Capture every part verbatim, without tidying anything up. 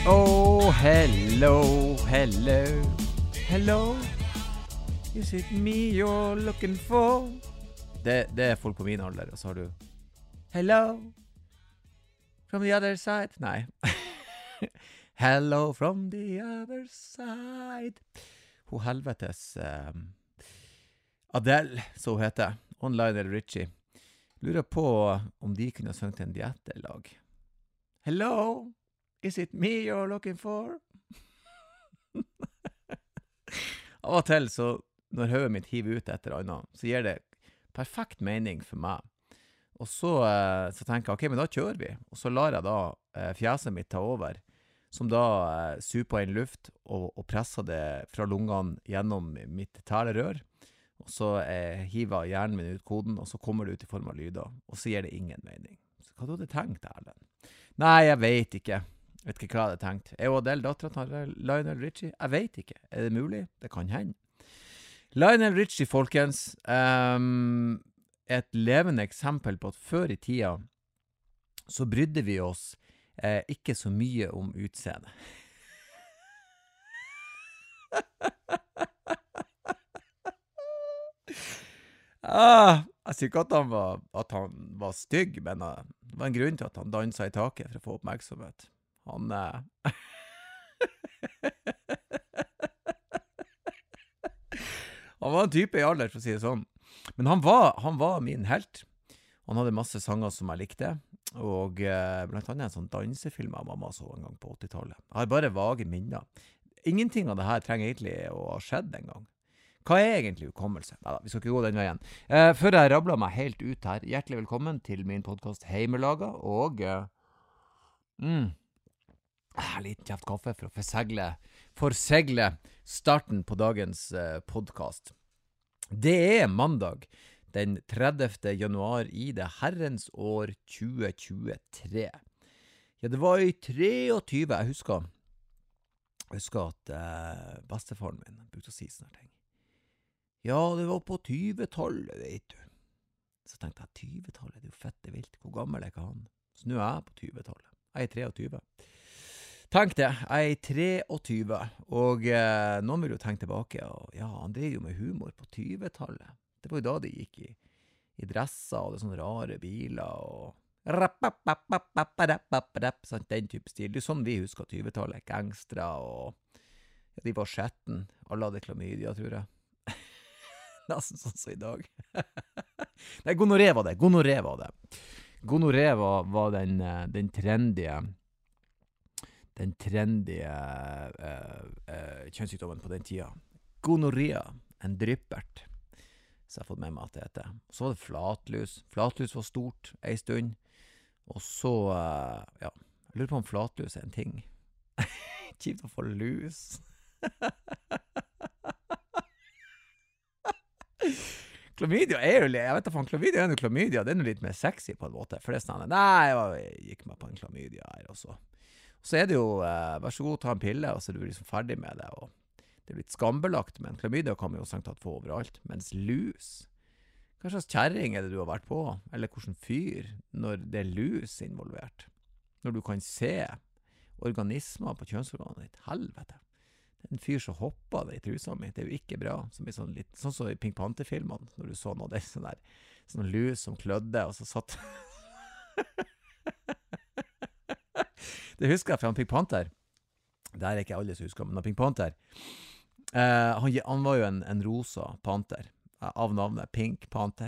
Oh, hello, hello, hello. Is it me you're looking for? Det, det er folk på min alder, og så har du hello from the other side. Nei. Hello from the other side. Hun helvetes um, Adele, så hun heter, og Lionel Richie. Lurer på om de kunne sunget en diettelag. Hello, is it me you're looking for? Av og til, så når høyet mitt hiver ut etter annet, så gir det perfekt mening for meg. Og så, eh, så tenker jeg, ok, men da kjører vi. Og så lar jeg da eh, fjeset mitt ta over, som da eh, super inn luft og, og presser det fra lungene gjennom mitt talerør. Og så eh, hiver hjernen min ut koden, og så kommer det ut i form av lyder. Og så gir det ingen mening. Så hva du hadde tenkt, Erlend? Nei, jeg vet ikke. Jeg vet ikke hva jeg hadde tenkt. Er jo Adele datteren til Lionel Richie? Jeg vet ikke. Er det mulig? Det kan hende. Lionel Richie, folkens, um, er et levende eksempel på at før i tida så brydde vi oss eh, ikke så mye om utseende. ah, jeg sier ikke at han var, at han var stygg, men uh, det var en grunn til at han danset i taket for å få oppmerksomhet. Han... Uh, Han var en type i alder, for å si det sånn. Men han var, han var min helt. Han hadde masse sanger som jeg likte, og eh, blant annet en sånn dansefilm av mamma så en gang på åttitallet. Jeg har bare vage minner. Ingenting av det her trenger egentlig å ha skjedd en gang. Hva er egentlig hukommelse? Neida, vi skal ikke gå den veien. Eh, før jeg rabler meg helt ut her, hjertelig velkommen til min podcast Heimelaga, og eh, mm, ah, liten kjeft kaffe for å forsegle, forsegle starten på dagens eh, podcast. Det er mandag den tredivte januar i det herrens år tjue tjuetre. Ja, det var i treogtyve, jeg husker, jeg husker at eh, bestefaren min brukte å si sånne ting. Ja, det var på tyvetallet, vet du. Så tenkte jeg, tyvetallet, det er jo fette vilt. Hvor gammel er ikke han? Så nå er jeg på tyvetallet. Jeg er treogtyve. Tenk det, jeg er treogtyve, og eh, noen vil jo tenke tilbake, og ja, han drev jo med humor på tyvetallet. Det var jo da de gikk i, i dresser, og det sånne rare biler, og sånn, den type stil. Det er sånn vi husker tyvetallet, gangstere, og ja, de var skjetten. Alle hadde klamydia, tror jeg. Nesten sånn som i dag. Nei, gonoré var det, gonoré var det. Gonoré var, var den, den trendige... den trendige uh, uh, kjønnssykdommen på den tida. Gonorrhea, en dryppert. Så jeg har fått med meg at det heter. Så var det flatlus. Flatlus var stort en stund. Og så, uh, ja, jeg lurer på om flatlus er en ting. Kjipt å få lus. Klamydia er jo, jeg vet ikke, klamydia er noe klamydia, det er noe litt mer sexy på en måte. For det er sånn, nei, jeg gikk meg på en klamydia her også. Så er det jo, eh, vær så god, ta en pille, og så er du liksom ferdig med det, og det er litt skambelagt, men klamydia kan man jo sankt tatt få overalt, mens lus, hva slags kjerring er det du har vært på, eller hvordan fyr, når det er lus involvert, når du kan se organismer på kjønnsorganet ditt, helvete, det er en fyr som hopper det i trusa mi, det er jo ikke bra, som i sånn litt, sånn som i Pink Panther-filmene, når du så noe, det er sånn der, sånn lus som klødde, og så satt... Det husker jeg fra Pink Panther. Det er ikke alle som husker, men Pink Panther. Eh, han, han var jo en, en rosa panter, av navnet Pink Panther.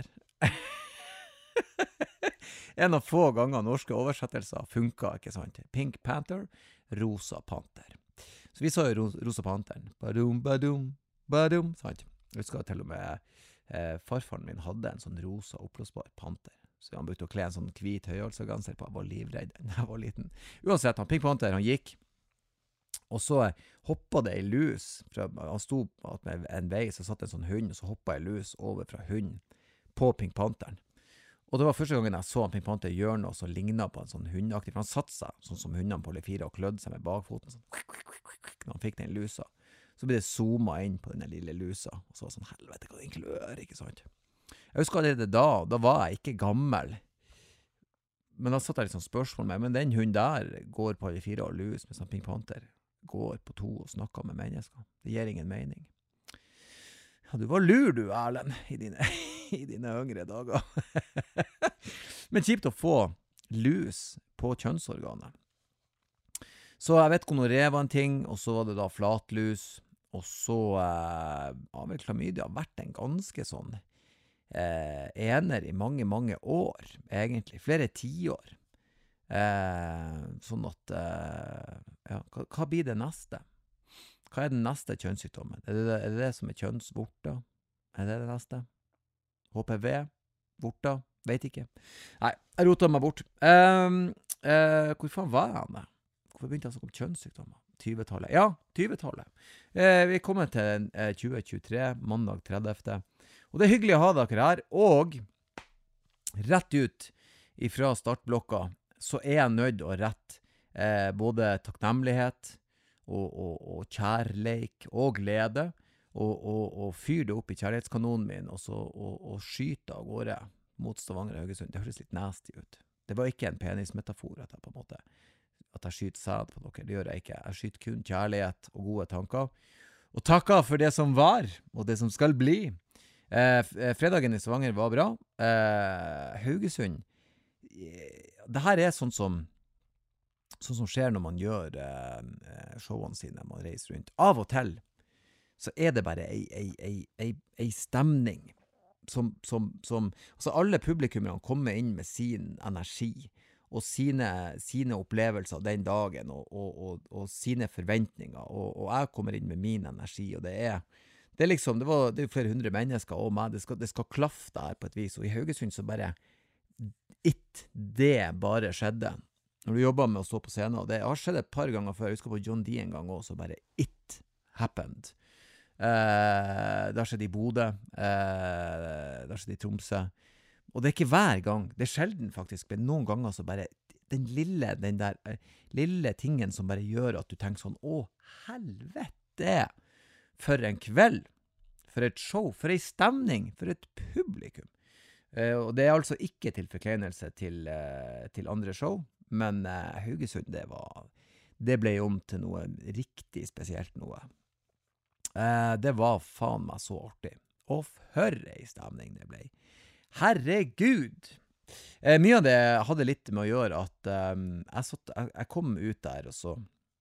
En av få ganger norske oversettelser funket, ikke sant? Pink Panther, rosa panter. Så vi så jo ro, rosa panteren. Badum, badum, badum, sant? Jeg husker til og med eh, farfaren min hadde en sånn rosa opplåsbar panter. Så han brukte å kle en sånn hvit høyhalserganser på. Jeg var livredd da jeg var liten. Uansett, han Pink Panther, han gikk. Og så hoppet det i lus. Fra, han stod med en vei, så satt en sånn hund, og så hoppet en lus over fra hunden på Pink Pantheren. Og det var første gangen jeg så en Pink Panther gjøre noe som lignet på en sånn hundaktig. For han satt seg, sånn som hundene på Le Fire, og klødde seg med bakfoten. Sånn, når han fikk den lusa. Så ble det zoomet inn på den lille lusa. Og så var det sånn, helvete, hva den klør, ikke sant? Jeg husker allerede da, da var jeg ikke gammel. men da satt jeg liksom spørsmål med, men den hunden der går på alle fire, og Louis med sånn Pink Panther går på to og snakker med mennesker. Det gir ingen mening. Ja, du var lur du, Erlend, i dine, i dine yngre dager. Men kjipt å få lus på kjønnsorganet. Så jeg vet gonoré var en ting, og så var det da flatlus, og så eh, har vel klamydia vært en ganske sånn eh, ener i mange, mange år, egentlig, flere tiår. Eh, sånn at, eh, ja, hva, hva blir det neste? Hva er den neste kjønnssykdommen? Er det det, er det, det som er kjønnsvorter? Er det det neste? H P V? Vorter? Vet ikke. Nei, jeg rotet meg bort. Um, uh, hvor faen var jeg med? Hvorfor begynte jeg å snakke om kjønnssykdommer? tjuetallet. Ja, tjuetallet. Uh, vi er kommet til uh, tjue tjuetre, mandag tredivte. Og det er hyggelig å ha dere her. Og rett ut ifra startblokka så er jeg nødt å rette uh, både takknemlighet og, og, og kjærleik og glede og, og, og fyr det opp i kjærlighetskanonen min og, så, og, og skyte av gårde mot Stavanger og Haugesund. Det høres litt nasty ut. Det var ikke en penismetafor at jeg på en måte at jeg skyter sæd på dere. Det gjør jeg ikke. Jeg skyter kun kjærlighet og gode tanker. Og takker for det som var, og det som skal bli. Eh, fredagen i Stavanger var bra. Eh, Haugesund, det her er sånn som sånn som skjer når man gjør eh, showene sine, man reiser rundt. Av og til så er det bare ei, ei, ei, ei, ei stemning som, som, som altså alle publikummerne kommer inn med sin energi og sine, sine opplevelser den dagen og, og, og, og sine forventninger, og, og jeg kommer inn med min energi, og det er det er liksom, det var det er flere hundre mennesker og meg, det skal, det skal klaffe der på et vis, og i Haugesund så bare it, det bare skjedde når du jobber med å stå på scenen, og det har skjedd et par ganger før. Jeg husker på John D en gang også, bare it happened. Eh, det har skjedd i Bodø, eh, det har skjedd i Tromsø, og det er ikke hver gang, det er sjelden faktisk, men noen ganger så bare, den lille, den der eh, lille tingen som bare gjør at du tenker sånn, å helvete, for en kveld, for et show, for en stemning, for et publikum. Eh, og det er altså ikke til forkleinelse til, eh, til andre show, men eh, Haugesund, det var det ble om til noe riktig spesielt noe. Eh, det var faen meg så artig. Og for ei stemning det ble. Herregud! Eh, mye av det hadde litt med å gjøre at eh, jeg, satt, jeg, jeg kom ut der, og så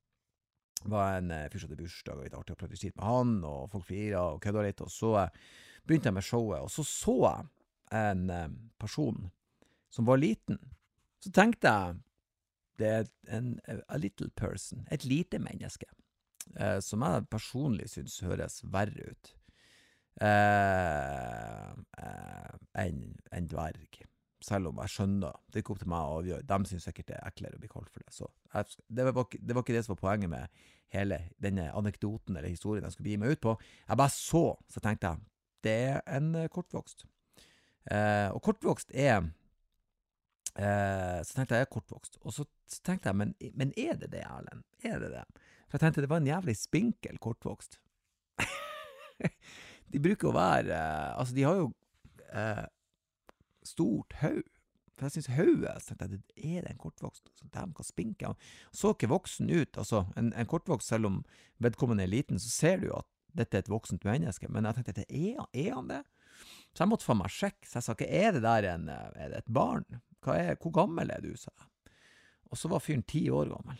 var en eh, fyr som hadde bursdag, og litt artig å prate skitt med han, og folk fira og kødda litt, og så eh, begynte jeg med showet, og så så jeg en eh, person som var liten. Så tenkte jeg, det er en a little person, et lite menneske, eh, som jeg personlig synes høres verre ut eh, eh, enn en dverg. Selv om jeg skjønner, det er ikke opp til meg å avgjøre. De synes sikkert det er eklere å bli kalt for det. Så jeg, det, var, ikke- det var ikke det som var poenget med hele denne anekdoten eller historien jeg skulle gi meg ut på. Jeg bare så, så tenkte jeg, det er en eh, kortvokst. Eh, og kortvokst er Eh, så tenkte jeg, jeg er kortvokst. Og så tenkte jeg, men, men er det det, Erlend? Er det det? For jeg tenkte, det var en jævlig spinkel kortvokst. De bruker å være, eh, altså de har jo eh, stort høy. For jeg synes høyet, så tenkte jeg, er det en kortvokst? Så de kan spinke. Han så ikke voksen ut, altså en, en kortvokst, selv om vedkommende er liten, så ser du jo at dette er et voksent menneske. Men jeg tenkte, er, er han det? Så jeg måtte få meg sjekke. Så jeg sa, ikke, er det der en, er det et barn? Hva er, hvor gammel er du, sa jeg. Og så var fyren ti år gammel.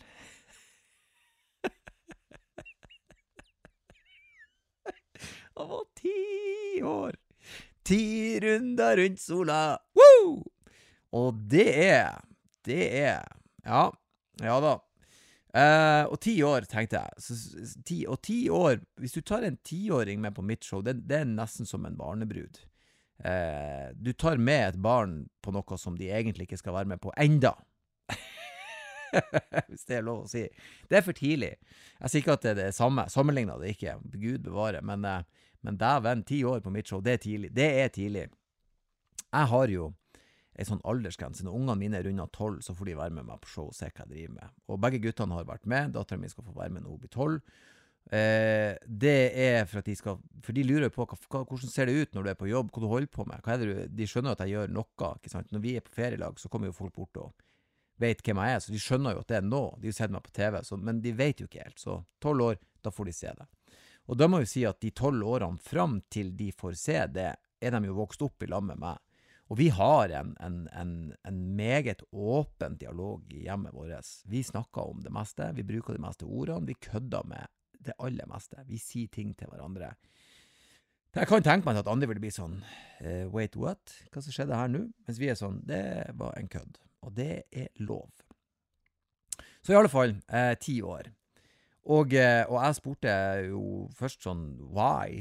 Han var ti år. Ti runder rundt sola. Woo! Og det er, det er, ja, ja da. Eh, og ti år, tenkte jeg. Så, ti, og ti år, hvis du tar en tiåring med på mitt show, det, det er nesten som en barnebrud. Eh, du tar med et barn på noe som de egentlig ikke skal være med på enda. Hvis det er lov å si. Det er for tidlig. Jeg sier ikke at det er det samme. Sammenlignet det ikke. Gud bevare. Men, eh, men dæven, ti år på mitt show, det er tidlig. Det er tidlig. Jeg har jo en sånn aldersgrense. Når ungene mine er rundt tolv, så får de være med meg på show og se hva jeg driver med. Og begge guttene har vært med. Datteren min skal få være med når hun blir tolv. Eh, det er for at de skal, for de lurer på hva, hva, hvordan ser det ut når du er på jobb, hva du holder på med, hva er det du, de skjønner at jeg gjør noe, ikke sant? Når vi er på ferielag, så kommer jo folk bort og vet hvem jeg er, så de skjønner jo at det er nå. De har sett meg på T V, så, men de vet jo ikke helt. Så tolv år, da får de se det. Og da må jeg jo si at de tolv årene fram til de får se det, er de jo vokst opp i lag med meg. Og vi har en, en, en, en meget åpen dialog i hjemmet vårt. Vi snakker om det meste, vi bruker de meste ordene, vi kødder med det aller meste. Vi sier ting til hverandre. Jeg kan tenke meg at andre vil bli sånn, uh, wait, what? Hva som skjedde her nå? Mens vi er sånn, det var en kødd. Og det er lov. Så i alle fall, eh, ti år. Og, eh, og jeg spurte jo først sånn, why?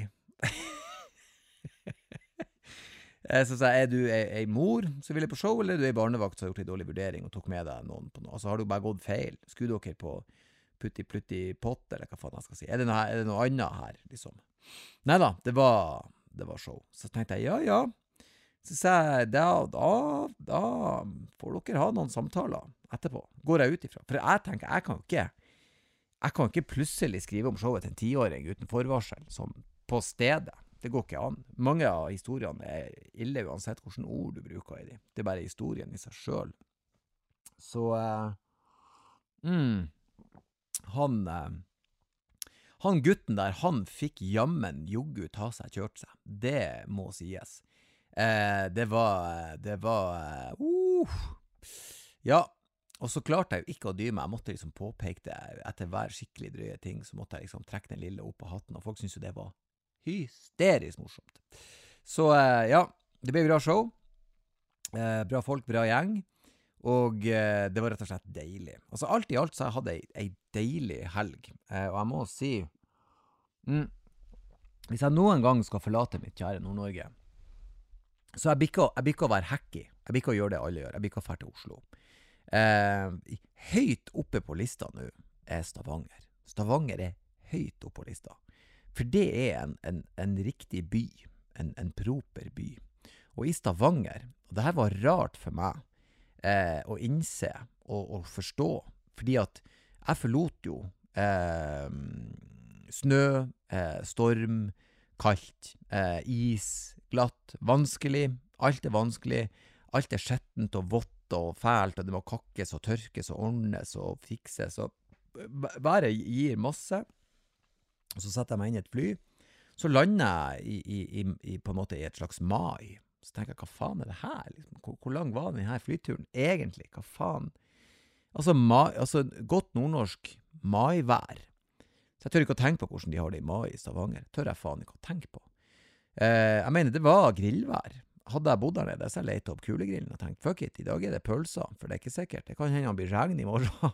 Så sa jeg, er du ei mor som ville på show, eller er du ei barnevakt som har gjort en dårlig vurdering og tok med deg noen på noe? Altså har du bare gått feil? Skulle dere på putti-plutti-pott, eller hva faen jeg skal si? Er det noe, er det noe annet her, liksom? Neida, det var, det var show. Så tenkte jeg, ja, ja. Så sa jeg, da, da, da får dere ha noen samtaler etterpå. Går jeg ut ifra. For jeg tenker, jeg kan jo ikke, jeg kan ikke plutselig skrive om showet til en tiåring uten forvarsel, sånn på stedet. Det går ikke an. Mange av historiene er ille uansett hvilke ord du bruker i dem. Det er bare historien i seg selv. Så, uh, mm, han, uh, han gutten der, han fikk jammen joggu ta seg kjørt seg. Det må sies. Eh, det var, det var, uh, ja, og så klarte jeg jo ikke å dy meg, jeg måtte liksom påpeke det, etter hver skikkelig drøye ting, så måtte jeg liksom trekke den lille opp på hatten, og folk synes jo det var hysterisk morsomt. Så eh, ja, det ble bra show, eh, bra folk, bra gjeng, og eh, det var rett og slett deilig. Altså alt i alt så jeg hadde jeg en deilig helg, eh, og jeg må si, mm, hvis jeg noen gang skal forlate mitt kjære Nord-Norge, så jeg blir ikke, jeg blir ikke å være hacky. Jeg blir ikke å gjøre det alle gjør. Jeg blir ikke å fære til Oslo. Eh, høyt oppe på lista nå er Stavanger. Stavanger er høyt oppe på lista. For det er en, en, en riktig by. En, en proper by. Og i Stavanger, og det her var rart for meg eh, å innse og, og forstå, fordi at jeg forlot jo eh, snø, eh, storm, kaldt, eh, is, glatt, vanskelig, alt er vanskelig, alt er skjettent og vått og fælt, og det må kakkes og tørkes og ordnes og fikses, og bare gir masse. Og så setter jeg meg inn i et fly, så lander jeg i, i, i, i, på en måte i et slags mai. Så tenker jeg, hva faen er det her? Liksom? Hvor, hvor lang var denne flyturen egentlig? Hva faen? Altså, ma, altså godt nordnorsk maivær. Så jeg tør ikke å tenke på hvordan de har det i mai i Stavanger. Tør jeg faen ikke å tenke på. Eh, jeg mener, det var grillvær. Hadde jeg bodd der nede, så jeg lette opp kulegrillen og tenkte, fuck it, i dag er det pølser, for det er ikke sikkert. Det kan hende han blir regn i morgen.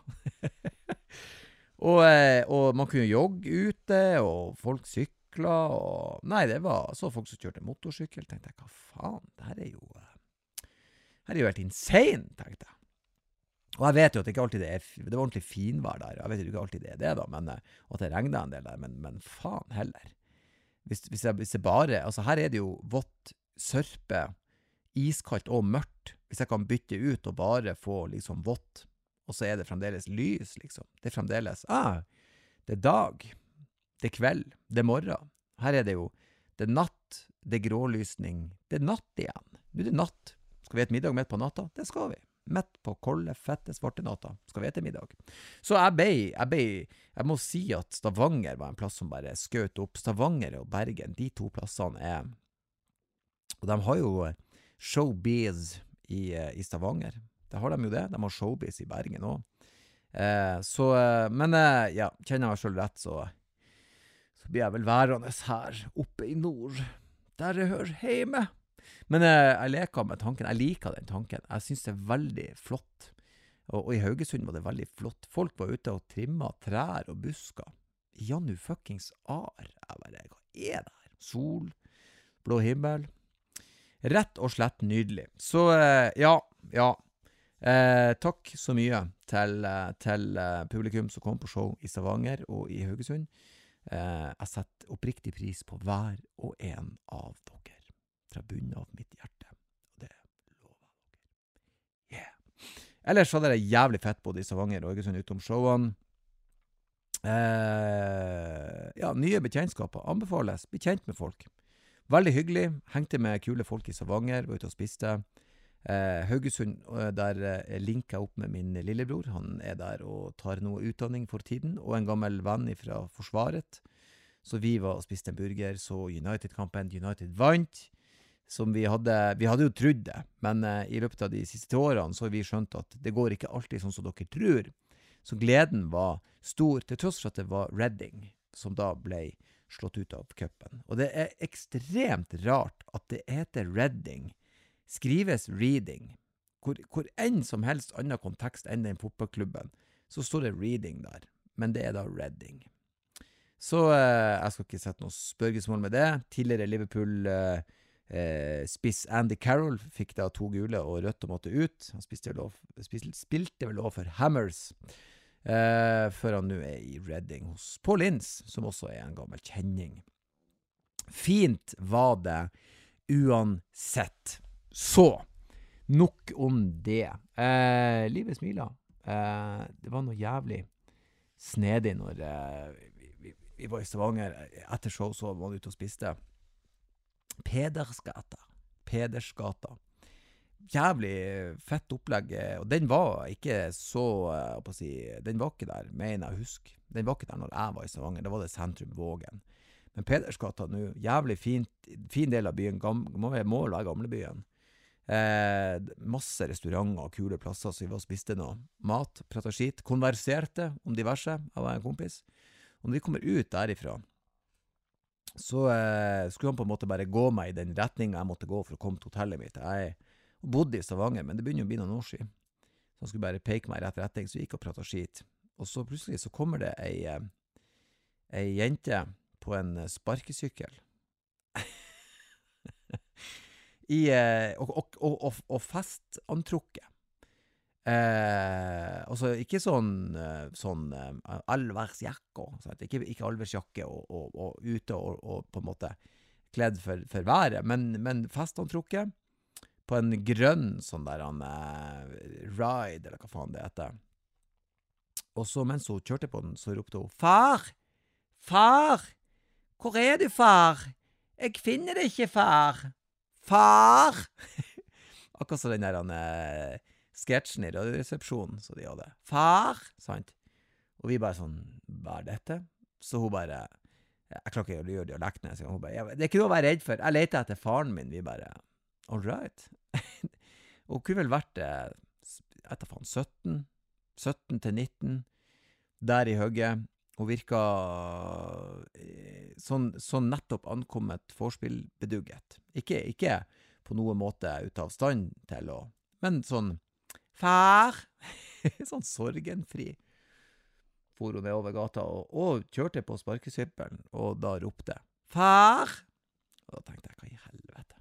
og, eh, og man kunne jogge ute, og folk sykla, og nei, det var så folk som kjørte motorsykkel. Tenkte jeg, hva faen, det her er jo, det her er jo helt insane, tenkte jeg. Og jeg vet jo at det ikke alltid det er, det var ordentlig finvær der, jeg vet jo ikke alltid det er det da, men at det regnet en del der, men, men faen heller. Hvis, hvis, jeg, hvis jeg bare, altså her er det jo vått, sørpe, iskaldt og mørkt. Hvis jeg kan bytte ut og bare få liksom vått, og så er det fremdeles lys, liksom. Det er fremdeles, ah, det er dag, det er kveld, det er morgen. Her er det jo, det er natt, det er grålysning, det er natt igjen. Nå er det natt. Skal vi et middag midt på natta? Det skal vi. Mett på kolde, fette, svarte natta. Skal vi ete middag. Så jeg ble, jeg ble, jeg må si at Stavanger var en plass som bare skjøt opp. Stavanger og Bergen, de to plassene er, og de har jo showbiz i, i Stavanger. Det har de jo det. De har showbiz i Bergen også. Eh, så, men eh, ja, kjenner jeg meg selv rett, så, så blir jeg vel værende her oppe i nord, der jeg hører hjemme. Men eh, jeg leker med tanken, jeg liker den tanken, jeg synes det er veldig flott, og, og i Haugesund var det veldig flott, folk var ute og trimmet trær og busker, Jannu fuckings ar, jeg bare, hva er det her? Sol, blå himmel, rett og slett nydelig, så eh, ja, ja, eh, takk så mye til, til publikum som kom på show i Stavanger og i Haugesund, eh, jeg setter oppriktig pris på hver og en av dere. Fra bunnen av mitt hjerte, og det lover jeg dere. Yeah. Ellers hadde jeg jævlig fett både i Stavanger og Haugesund utom showene. Eh, ja, nye bekjentskaper anbefales, bli kjent med folk. Veldig hyggelig, hengte med kule folk i Stavanger, var ute og spiste. Eh, Haugesund, og der eh, linker jeg opp med min lillebror. Han er der og tar noe utdanning for tiden, og en gammel venn fra Forsvaret. Så vi var og spiste en burger, så United-kampen. United vant, som vi hadde, vi hadde jo trodd det, men eh, i løpet av de siste årene så har vi skjønt at det går ikke alltid sånn som dere tror. Så gleden var stor, til tross for at det var Reading, som da ble slått ut av cupen. Og det er ekstremt rart at det heter Reading, skrives Reading. Hvor, hvor enn som helst annen kontekst enn den fotballklubben, så står det Reading der. Men det er da Reading. Så eh, jeg skal ikke sette noe spørgesmål med det. Tidligere Liverpool eh, eh, spiss Andy Carroll fikk da to gule og rødt og måtte ut. Han spiste vel også, spilte, spilte vel også for Hammers. Eh, før han nå er i Reading hos Paul Ince, som også er en gammel kjenning. Fint var det uansett. Så, nok om det. Eh, livet smiler. Eh, det var noe jævlig snedig når eh, vi, vi, vi var i Stavanger. Etter show så var vi ute og spiste. Pedersgata. Pedersgata. Jævlig fett opplegg, og den var ikke så, jeg på å si, den var ikke der, mener jeg husk. Den var ikke der når jeg var i Stavanger, da var det Sentrum Vågen. Men Pedersgata nå, jævlig fint, fin del av byen, gam, må, må være gamlebyen. Eh, masse restauranter og kule plasser, så vi var og spiste noe mat, pratet skit, konverserte om diverse, jeg var en kompis. Og når vi kommer ut derifra, så eh, skulle han på en måte bare gå meg i den retningen jeg måtte gå for å komme til hotellet mitt. Jeg bodde i Stavanger, men det begynner å bli noen år siden. Så han skulle bare peke meg i rett retning, så vi gikk og pratet skit. Og så plutselig så kommer det ei, ei jente på en sparkesykkel. I, og, og, og, og, og festantrukket. Eh, altså ikke sånn, sånn alversjakke, ikke, ikke alversjakke og, og, og ute og, og på en måte kledd for, for været, men, men festantrukket på en grønn sånn der han, eh, ride, eller hva faen det heter. Og så mens hun kjørte på den, så ropte hun, Far! Far! Hvor er du, far? Jeg finner det ikke, far! Far! Akkurat så den der han, eh, sketsjen i radioresepsjonen, så de hadde. Far! Sant? Og vi bare sånn, hva er dette? Så hun bare, jeg klarer ikke å gjøre dialekten, så hun bare, det er ikke noe å være redd for. Jeg leter etter faren min, vi bare, all right. Og hun kunne vel vært, eh, etter faen, sytten, sytten til nitten, der i høgget. Hun virka eh, sånn, sånn nettopp ankommet forspillbedugget. Ikke, ikke på noen måte ut av stand til å, men sånn, far, sånn sorgenfri. For hun nedover gata og, og kjørte på sparkesyppelen, og da ropte, far! Og da tenkte jeg, hva i helvete?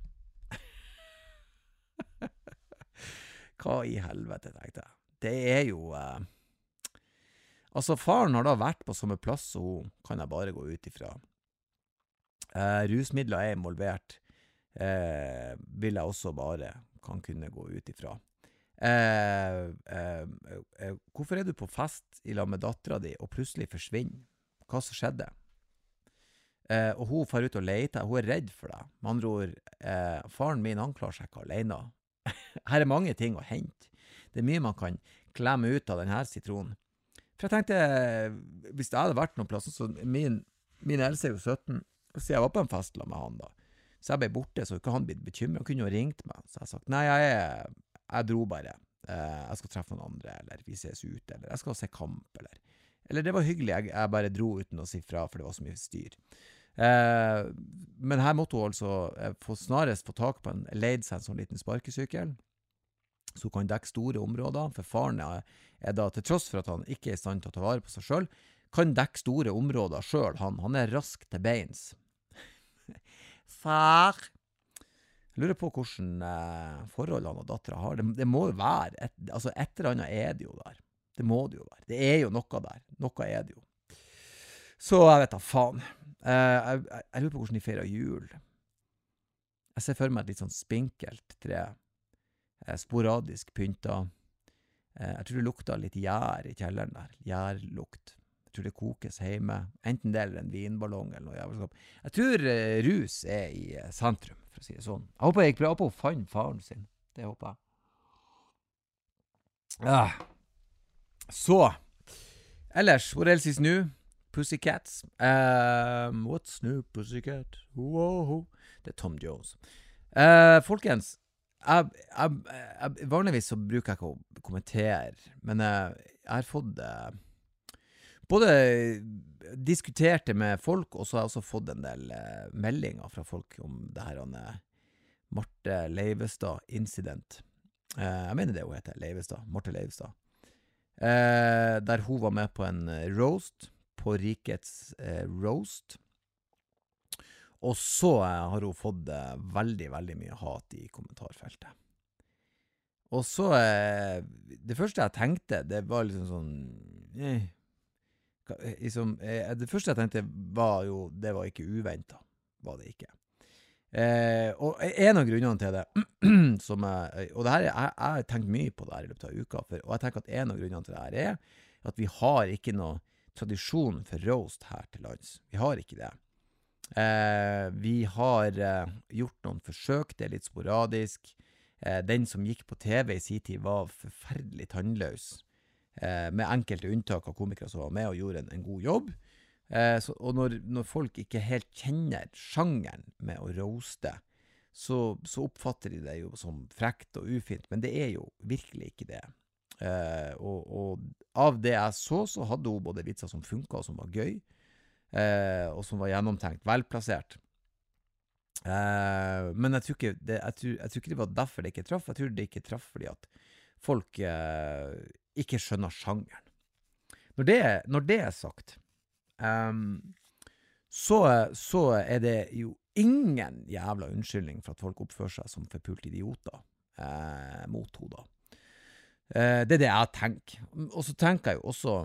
Hva i helvete, tenkte jeg. Det er jo... Eh, altså, faren har da vært på samme plass, så hun kan jeg bare gå ut ifra. Eh, rusmidler er involvert, eh, vil jeg også bare kan kunne gå ut ifra. Eh, eh, eh, hvorfor er du på fest i lag med datteren din, og plutselig forsvinner? Hva som skjedde? Eh, og hun får ut og leter, hun er redd for deg. Med andre ord, eh, faren min, han klarer seg ikke alene. Her er mange ting å hente. Det er mye man kan klemme ut av denne sitronen. For jeg tenkte, hvis det hadde vært noen plass, så min, min eldste er jo sytten, så jeg var på en fest med han da. Så jeg ble borte, så ikke han ble bekymret. Han kunne jo ringt meg. Så jeg sa, nei, jeg, jeg dro bare. Eh, jeg skal treffe noen andre, eller vi ses ut, eller jeg skal se kamp, eller... Eller det var hyggelig, jeg, jeg bare dro uten å si fra, for det var så mye styr. Eh, men her måtte hun altså eh, få snarest få tak på en, leid seg en sånn liten sparkesykkel, så hun kan dekke store områder, for faren er, er da, til tross for at han ikke er i stand til å ta vare på seg selv, kan dekke store områder selv, han, han er rask til beins. Far! Jeg lurer på hvordan eh, forhold han og datteren har. Det, det må jo være, et, altså et eller annet er det jo der. Det må det jo være. Det er jo noe der. Noe er det jo. Så jeg vet da, faen. Eh, jeg, jeg, jeg lurer på hvordan de feirer jul. Jeg ser for meg et litt sånn spinkelt tre. Eh, sporadisk pynta. Eh, jeg tror det lukter litt gjær i kjelleren der. Gjærlukt. Jeg tror det kokes hjemme. Enten det eller en vinballong eller noe jævelskap. Jeg tror eh, rus er i eh, sentrum, for å si det sånn. Jeg håper jeg gikk bra på å fanne faren sin. Det håper jeg. Ah, så, ellers, what else is new? Pussycats. Um, what's new, Pussycat? Whoa. Det er Tom Jones. Uh, folkens, jeg, jeg, jeg, vanligvis så bruker jeg ikke å kommentere, men jeg, jeg har fått uh, både diskuterte med folk, og så har jeg også fått en del uh, meldinger fra folk om det her uh, Marte Leivestad incident. Uh, jeg mener det hun heter, Leivestad, Marte Leivestad. Uh, der hun var med på en roast, på Rikets uh, roast. Og så uh, har hun fått uh, veldig, veldig mye hat i kommentarfeltet. Og så, uh, det første jeg tenkte, det var liksom sånn, eh, liksom, uh, det første jeg tenkte var jo, det var ikke uventet, var det ikke. Eh, og en av grunnene til det, som jeg, og det her, jeg, jeg har tenkt mye på det her i løpet av uka, for, og jeg tenker at en av grunnene til det her er at vi har ikke noe tradisjon for roast her til lands. Vi har ikke det. Eh, vi har eh, gjort noen forsøk, det er litt sporadisk. Eh, den som gikk på T V i sin tid var forferdelig tannløs, eh, med enkelte unntak av komikere som var med og gjorde en, en god jobb. Eh, så, og når, når folk ikke helt kjenner sjangeren med å roaste, så, så oppfatter de det jo som frekt og ufint, men det er jo virkelig ikke det. Eh, og, og av det jeg så, så hadde hun både vitser som funket og som var gøy, eh, og som var gjennomtenkt, velplassert. Eh, men jeg tror, ikke det, jeg, tror, jeg tror ikke det var derfor det ikke traff, jeg tror det ikke traff fordi at folk eh, ikke skjønner sjangeren. Når det, når det er sagt, Um, så, så er det jo ingen jævla unnskyldning for at folk oppfører seg som forpult idioter eh, mot hodet. Eh, det er det jeg tenker. Og så tenker jeg jo også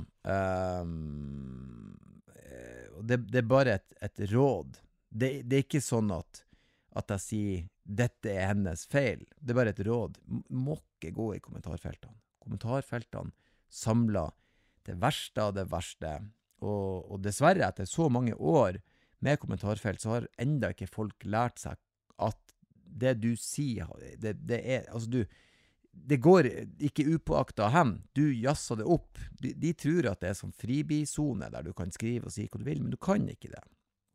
um, det, det er bare et, et råd. Det, det er ikke sånn at, at jeg sier dette er hennes feil. Det er bare et råd. Må ikke gå i kommentarfeltene. Kommentarfeltene samler det verste av det verste. Og, og dessverre, etter så mange år med kommentarfelt, så har enda ikke folk lært seg at det du sier, det, det er, altså du, det går ikke upåaktet hen. Du jasser det opp. De, de tror at det er sånn fribizone der du kan skrive og si hva du vil, men du kan ikke det.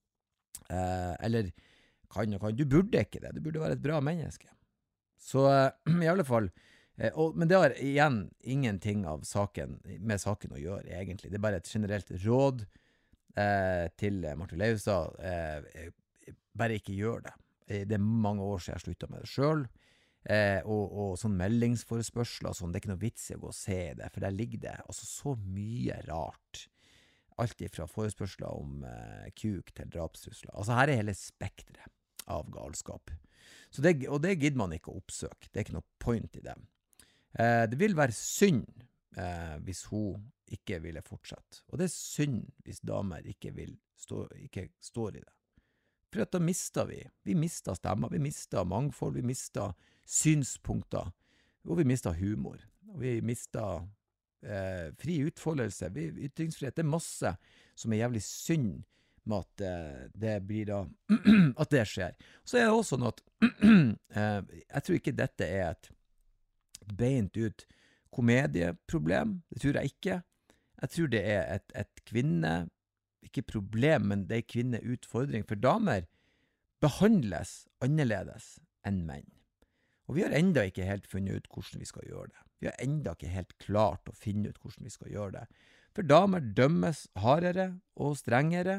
Eh, eller kan og kan. Du burde ikke det. Du burde være et bra menneske. Så eh, i alle fall, Eh, og, men det har igjen ingenting av saken, med saken å gjøre, egentlig. Det er bare et generelt råd eh, til Marte Leivestad. Eh, bare ikke gjør det. Eh, det er mange år siden jeg sluttet med det selv. Eh, og, og sånn meldingsforespørsler, sånn, det er ikke noe vits i å gå og se det, for der ligger det altså så mye rart. Alt fra forespørsler om eh, kuk til drapstrusler. Altså her er hele spektret av galskap. Så det, og det gidder man ikke å oppsøke. Det er ikke noe point i det. Eh, det vil være synd eh, hvis hun ikke ville fortsette. Og det er synd hvis damer ikke, vil stå, ikke står i det. For at da mister vi. Vi mister stemmer, vi mister mangfold, vi mister synspunkter, og vi mister humor. Og vi mister eh, fri utfoldelse, vi, ytringsfrihet. Det er masse som er jævlig synd med at eh, det blir da, at det skjer. Så er det også sånn at eh, jeg tror ikke dette er et beint ut komedieproblem. Det tror jeg ikke. Jeg tror det er et, et kvinne, ikke problem, men det er kvinneutfordring. For damer behandles annerledes enn menn. Og vi har enda ikke helt funnet ut hvordan vi skal gjøre det. Vi har enda ikke helt klart å finne ut hvordan vi skal gjøre det. For damer dømmes hardere og strengere,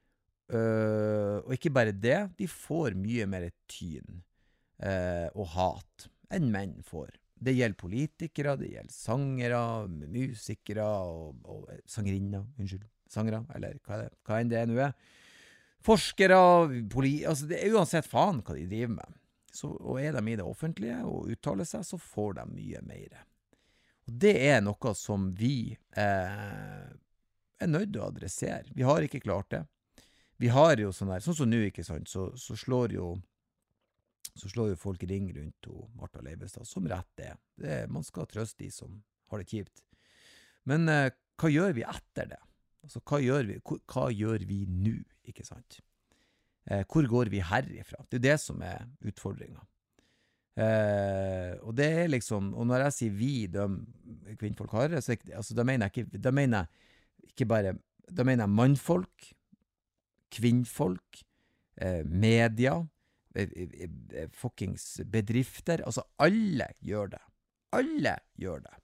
øh, og ikke bare det, de får mye mer tyn øh, og hat enn menn får. Det gjelder politikere, det gjelder sangere, musikere og, og sangerinner, unnskyld, sangere, eller hva, er det, hva enn det nå er. Forskere, poli, altså det er uansett faen hva de driver med. Så, og er de i det offentlige og uttaler seg, så får de mye mer. Og det er noe som vi eh, er nødt til å adressere. Vi har ikke klart det. Vi har jo sånn her, sånn som nå, ikke sant, så, så slår jo så slår jo folk ring rundt og Marte Leivestad, som rett er. det. Man skal trøste de som har det kjipt. Men eh, hva gjør vi etter det? Altså, hva gjør vi, hva, hva gjør vi nå, ikke sant? Eh, hvor går vi herifra? Det er det som er utfordringen. Eh, og det er liksom, og når jeg sier vi, de kvinnfolk har det, så er ikke- altså, da mener jeg ikke, da mener jeg ikke bare, da mener jeg mannfolk, kvinnfolk, eh, media, eh, eh, eh, fuckings bedrifter, altså alle gjør det. Alle gjør det.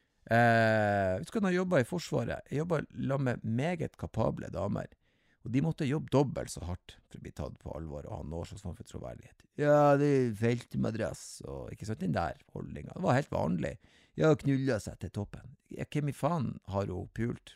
Eh, vet du hva, når jeg jobbet i Forsvaret, jeg jobbet la med meget kapable damer, og de måtte jobbe dobbelt så hardt for å bli tatt på alvor og ha noe slags form for troverdighet. Ja, det er feltmadrass, og ikke sant, den der holdningen. Det var helt vanlig. Ja, knulla seg til toppen. Ja, hvem i faen har hun pult?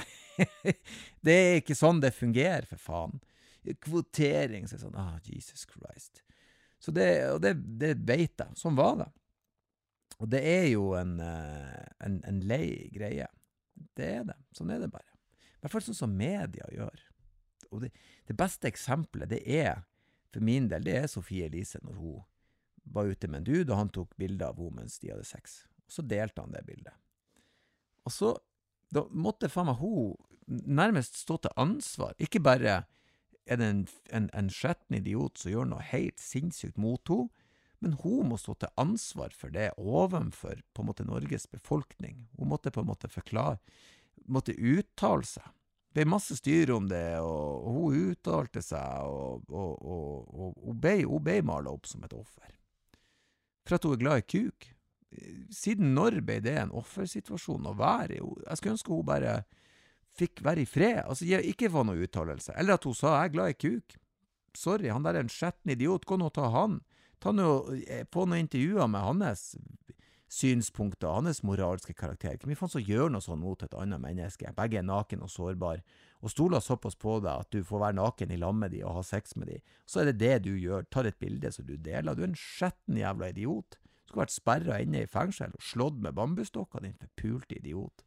Det er ikke sånn det fungerer, for faen. Kvotering, så er det sånn, ah, Jesus Christ. Så det, og det, det vet jeg, sånn var det. Og det er jo en, eh, en, en lei greie. Det er det, sånn er det bare. I hvert fall sånn som media gjør. Og det, det beste eksempelet, det er, for min del, det er Sofie Elise, når hun var ute med en dude, og han tok bilder av henne mens de hadde sex. Og så delte han det bildet. Og så, da måtte faen meg hun nærmest stå til ansvar. Ikke bare er det en, en, en skjetten idiot som gjør noe helt sinnssykt mot henne, men hun må stå til ansvar for det ovenfor på en måte Norges befolkning. Hun måtte på en måte forklare, måtte uttale seg. Det ble masse styr om det, og, og hun uttalte seg, og, og, og, og hun ble, hun ble malet opp som et offer. For at hun er glad i kuk. Siden når ble det en offersituasjon å være i? Jeg skulle ønske hun bare fikk være i fred, altså ikke få noe uttalelse. Eller at hun sa, jeg er glad i kuk. Sorry, han der er en skjetten idiot, gå nå og ta han. Ta nå, få noen intervjuer med hans synspunkter, hans moralske karakter. Hvem faen som gjør noe sånn mot et annet menneske? Begge er naken og sårbar, og stoler såpass på deg at du får være naken i lag med de og ha sex med de. Så er det det du gjør, tar et bilde som du deler. Du er en skjetten jævla idiot. Du skulle vært sperret inne i fengsel og slått med bambusstokker, din forpulte idiot.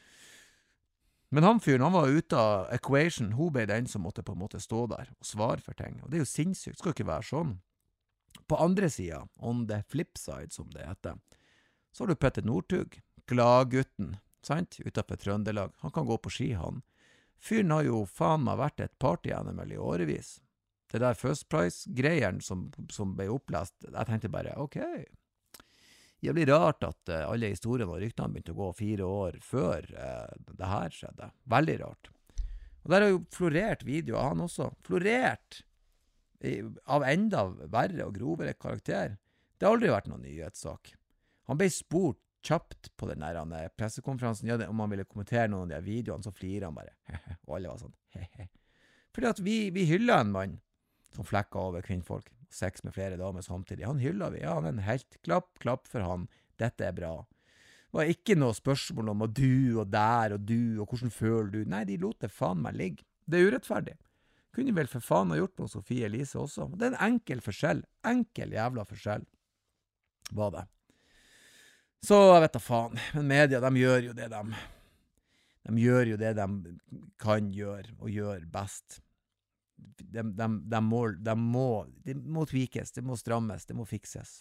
Men han fyren, han var ute av equation. Hun ble den som måtte på en måte stå der og svare for ting. Og det er jo sinnssykt, det skal jo ikke være sånn. På andre siden, on the flip side som det heter, så har du Petter Northug, gladgutten, sant, utenfor Trøndelag. Han kan gå på ski, han. Fyren har jo faen meg vært et party-animal i årevis. Det der First Price-greieren som, som ble opplest, jeg tenkte bare, ok, det blir rart at uh, alle historiene og ryktene begynte å gå fire år før uh, det her skjedde. Veldig rart. Og der har jo florert videoer, han også. Florert! I, av enda verre og grovere karakter. Det har aldri vært noen nyhetssak. Han ble spurt kjapt på den der uh, pressekonferansen, ja, om han ville kommentere noen av de videoene, så flirer han bare. Og alle var sånn, hehe. Fordi at vi, vi hyller en mann som flekker over kvinnfolk. Sex med flere damer samtidig. Han hyller vi. Ja, han er en helt. Klapp, klapp for han. Dette er bra. Det var ikke noe spørsmål om og du og der og du og hvordan føler du. Nei, de lot det faen meg ligge. Det er urettferdig. Kunne vel for faen ha gjort noe Sofie Elise også. Det er en enkel forskjell. Enkel jævla forskjell. Var det. Så jeg vet da faen. Men media, de gjør jo det de De gjør jo det de kan gjøre og gjør best. De, de, de, må, de, må, de må tvikes, det må strammes, det må fikses.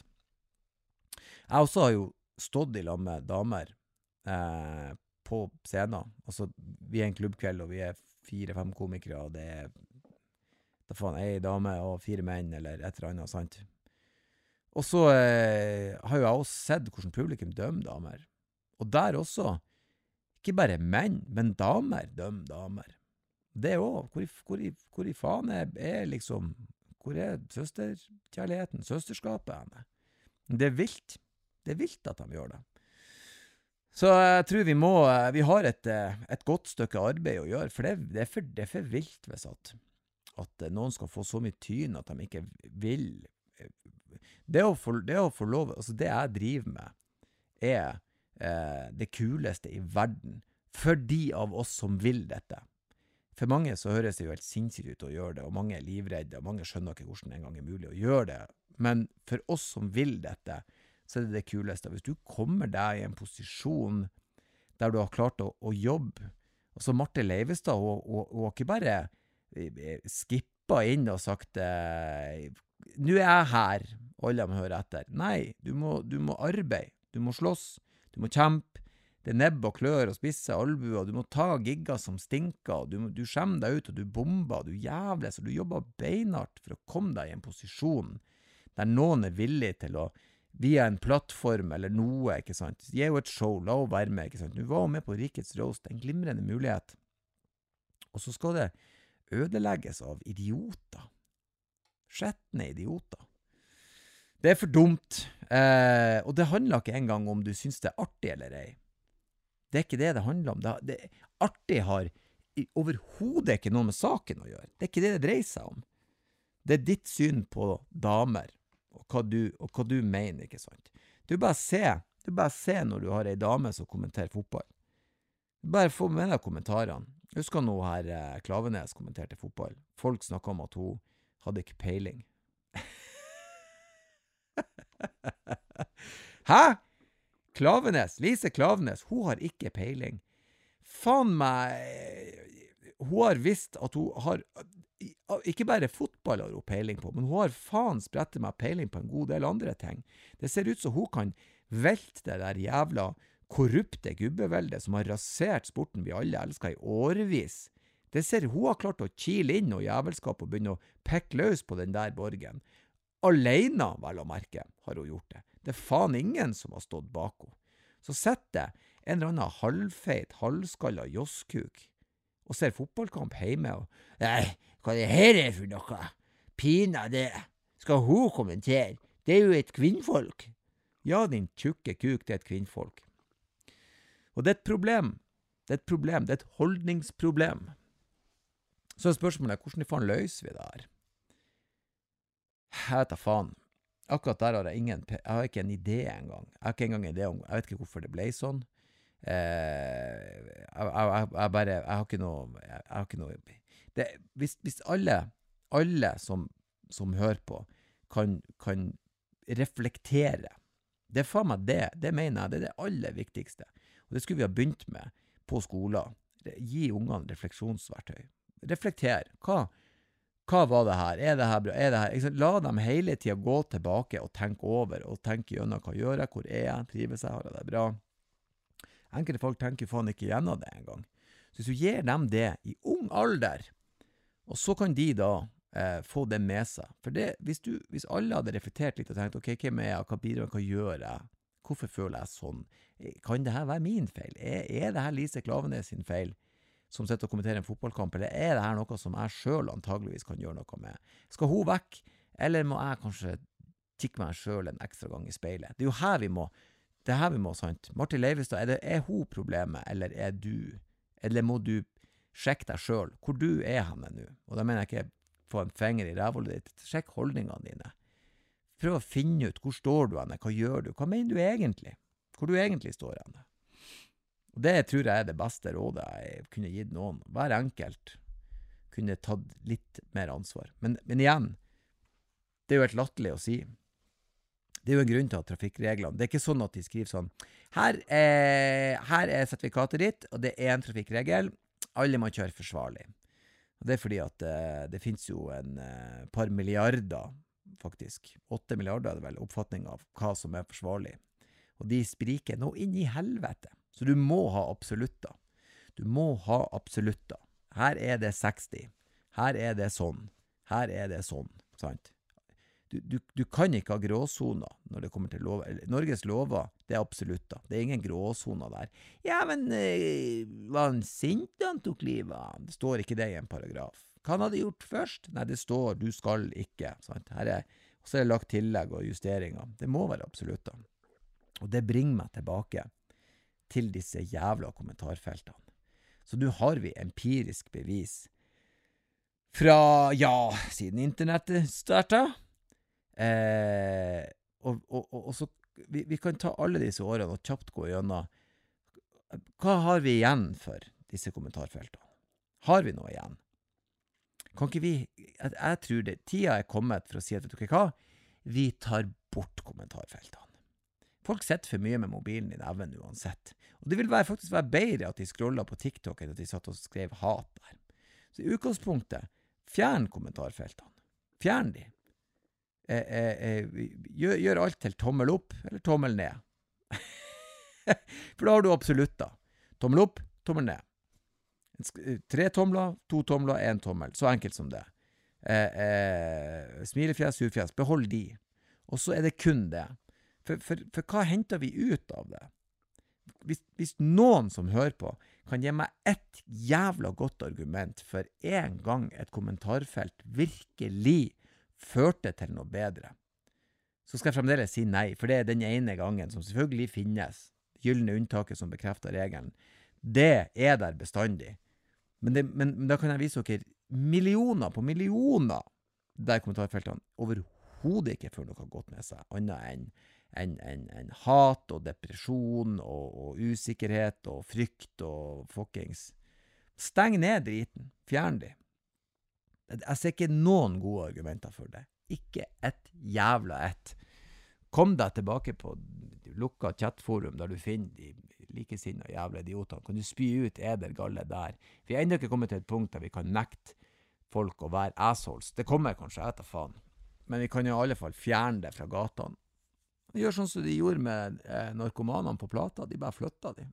Jeg også har jo stått i lag med damer eh, på scenen. Altså, vi er en klubbkveld, og vi er fire-fem komikere, og det er da faen, ei dame og fire menn, eller et eller annet, sant? Og så eh, har jo jeg også sett hvordan publikum dømmer damer. Og der også, ikke bare menn, men damer dømmer damer. Det også, hvor, hvor, hvor i faen er, er liksom, hvor er søsterkjærligheten, søsterskapet henne? Det er vilt, det er vilt at de gjør det. Så jeg tror vi må, vi har et, et godt stykke arbeid å gjøre, for det, det, er, for, det er for vilt hvis at, at noen skal få så mye tyn at de ikke vil. Det å få, det å få lov, altså det jeg driver med, er eh, det kuleste i verden, for de av oss som vil dette. For mange så høres det jo helt sinnssykt ut å gjøre det, og mange er livredde, og mange skjønner ikke hvordan det en gang er mulig å gjøre det. Men for oss som vil dette, så er det det kuleste. Hvis du kommer deg i en posisjon der du har klart å, å jobbe, og så Marte Leivestad, og, og, og ikke bare skippa inn og sagt «Nå er jeg her», og alle må høre etter. Nei, du må, du må arbeide, du må slåss, du må kjempe, det er nebb og klør og spisse albuer, du må ta gigger som stinker, du, må, du skjemmer deg ut, og du bomber, du jævles, og du jobber beinhardt for å komme deg i en posisjon der noen er villig til å, via en plattform eller noe, ikke sant? Gi jo et show, la henne være med, ikke sant? Du var med på Rikets Roast, en glimrende mulighet. Og så skal det ødelegges av idioter. Skjettende idioter. Det er for dumt, eh, og det handler ikke engang om du synes det er artig eller ei. Det er ikke det det handler om. Det, det, artig har overhodet ikke noe med saken å gjøre. Det er ikke det det dreier seg om. Det er ditt syn på damer, og hva du, og hva du mener, ikke sant? Du bare se, du bare se når du har ei dame som kommenterer fotball. Du bare få med deg kommentarene. Jeg husker nå her eh, Klavenes kommenterte fotball. Folk snakket om at hun hadde ikke peiling. Hæ? Klavenes, Lise Klavenes, hun har ikke peiling. Faen meg, hun har visst at hun har, ikke bare fotball har hun peiling på, men hun har faen sprettet meg peiling på en god del andre ting. Det ser ut som hun kan velte det der jævla korrupte gubbeveldet som har rasert sporten vi alle elsker i årevis. Det ser hun har klart å kile inn noe jævelskap og begynne å pekke løs på den der borgen. Alene, vel å merke, har hun gjort det. Det er faen ingen som har stått bak henne. Så sitter en eller annen halvfeit, halvskalla josskuk og ser fotballkamp hjemme og «Nei, hva det her er for noe? Pina det. Skal hun kommentere? Det er jo et kvinnfolk.» Ja, din tjukke kuk, det er et kvinnfolk. Og det er et problem. Det er et problem. Det er et holdningsproblem. Så er spørsmålet, hvordan faen løser vi det her? Jeg vet da faen. Akkurat der har jeg ingen, jeg har ikke en idé engang. Jeg har ikke engang en idé om, jeg vet ikke hvorfor det ble sånn. Eh, jeg, jeg, jeg bare, jeg har ikke noe, jeg, jeg har ikke noe, det, hvis, hvis alle, alle som, som hører på, kan, kan reflektere, det er faen meg det, det mener jeg, det er det aller viktigste. Og det skulle vi ha begynt med på skolen. Gi ungene refleksjonsverktøy. Reflekter, hva? Hva var det her? Er det her bra? Er det her? La dem hele tiden gå tilbake og tenke over, og tenke gjennom hva gjør jeg, hvor er jeg, trives jeg, har jeg det bra? Enkelte folk tenker faen ikke gjennom det en gang. Så hvis du gir dem det i ung alder, og så kan de da eh, få det med seg. For det, hvis, du, hvis alle hadde reflektert litt og tenkt, ok, hvem er jeg, hva bidrar, hva gjør jeg, hvorfor føler jeg sånn? Kan det her være min feil? Er, er det her Lise Klavenes sin feil? Som sitter og kommenterer en fotballkamp, eller er det her noe som jeg selv antageligvis kan gjøre noe med? Skal hun vekk, eller må jeg kanskje kikke meg selv en ekstra gang i speilet? Det er jo her vi må, det er her vi må, sant? Martin Leivestad, er, det, er hun problemet, eller er du? Eller må du sjekke deg selv, hvor du er henne nå? Og da mener jeg ikke få en finger i rævhullet ditt, sjekk holdningene dine. Prøv å finne ut, hvor står du henne, hva gjør du, hva mener du egentlig? Hvor du egentlig står henne? Og det tror jeg er det beste rådet jeg kunne gitt noen. Hver enkelt kunne tatt litt mer ansvar. Men, men igjen, det er jo helt latterlig å si. Det er jo en grunn til at trafikkreglene, det er ikke sånn at de skriver sånn, her er, her er sertifikatet ditt, og det er en trafikkregel, alle må kjøre forsvarlig. Og det er fordi at uh, det finnes jo en uh, par milliarder, faktisk, åtte milliarder er det vel, oppfatning av hva som er forsvarlig. Og de spriker nå inn i helvete. Så du må ha absolutter. Du må ha absolutter. Her er det seksti. Her er det sånn. Her er det sånn. Sant? Du, du, du kan ikke ha gråsoner når det kommer til lover. Norges lover, det er absolutter. Det er ingen gråsoner der. Ja, men øh, var han sint da han tok livet? Det står ikke det i en paragraf. Hva han hadde gjort først? Nei, det står du skal ikke. Sant? Her er, og så er det lagt tillegg og justeringer. Det må være absolutter. Og det bringer meg tilbake til disse jævla kommentarfeltene. Så nå har vi empirisk bevis fra, ja, siden internettet startet. Eh, og, og, og, og så, vi, vi kan ta alle disse årene og kjapt gå gjennom. Hva har vi igjen for disse kommentarfeltene? Har vi noe igjen? Kan ikke vi, jeg, jeg tror det, tida er kommet for å si at, vet du hva? Vi tar bort kommentarfeltene. Folk sitter for mye med mobilen i neven uansett. Og det vil være, faktisk være bedre at de scrollet på TikTok enn at de satt og skrev hat der. Så i utgangspunktet, fjern kommentarfeltene. Fjern de. Eh, eh, eh, gjør, gjør alt til tommel opp eller tommel ned. For da har du absolutt da. Tommel opp, tommel ned. Tre tomler, to tomler, en tommel. Så enkelt som det. Eh, eh, smilefjes, surfjes. Behold de. Og så er det kun det. For, for, for hva henter vi ut av det? Hvis, hvis noen som hører på kan gi meg ett jævla godt argument for en gang et kommentarfelt virkelig førte til noe bedre, så skal jeg fremdeles si nei, for det er den ene gangen som selvfølgelig finnes, gyllene unntaket som bekrefter regelen. Det er der bestandig. Men, det, men, men da kan jeg vise dere millioner på millioner der kommentarfeltene overhodet ikke får noe godt med seg, annet enn en, en, en hat og depresjon og, og usikkerhet og frykt og fuckings. Steng ned driten. Fjern de. Jeg ser ikke noen gode argumenter for det. Ikke et jævla ett. Kom deg tilbake på lukka chatforum der du finner de likesinnede jævla idiotene. Kan du spy ut edergalle der? Vi er enda ikke kommet til et punkt der vi kan nekte folk å være assholes. Det kommer kanskje etter faen. Men vi kan jo i alle fall fjerne det fra gatene. Gjør sånn som de gjorde med eh, narkomanene på plata. De bare flytta de.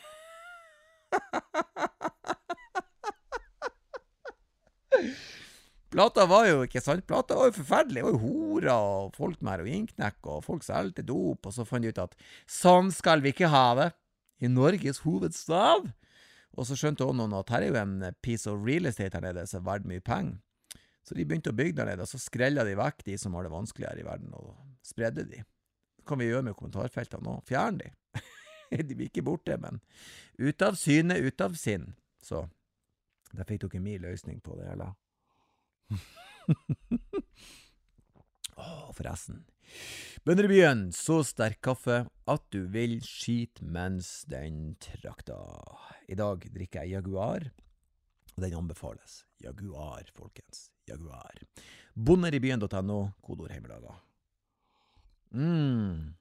Plata var jo ikke sant. Plata var jo forferdelig. Det var jo horer og folk med heroinknekk og folk selte dop. Og så fant de ut at sånn skal vi ikke ha det i Norges hovedstad. Og så skjønte også noen at her er jo en piece of real estate her nede som er verdt mye penger. Så de begynte å bygge der nede, og så skrellet de vekk de som har det vanskeligere i verden, og spredde de. Kan vi gjøre med kommentarfeltene nå? Fjern de. De blir ikke borte, men ut av syne, ut av sinn. Så, der fikk dere min løsning på det, eller? Åh, forresten. Bønderbyen, så sterk kaffe at du vil skite mens den trakta. I dag drikker jeg Jaguar, og den anbefales. Jaguar, folkens. Jaguar. Bonderibyen punktum no, kodord heimelaga. Mm.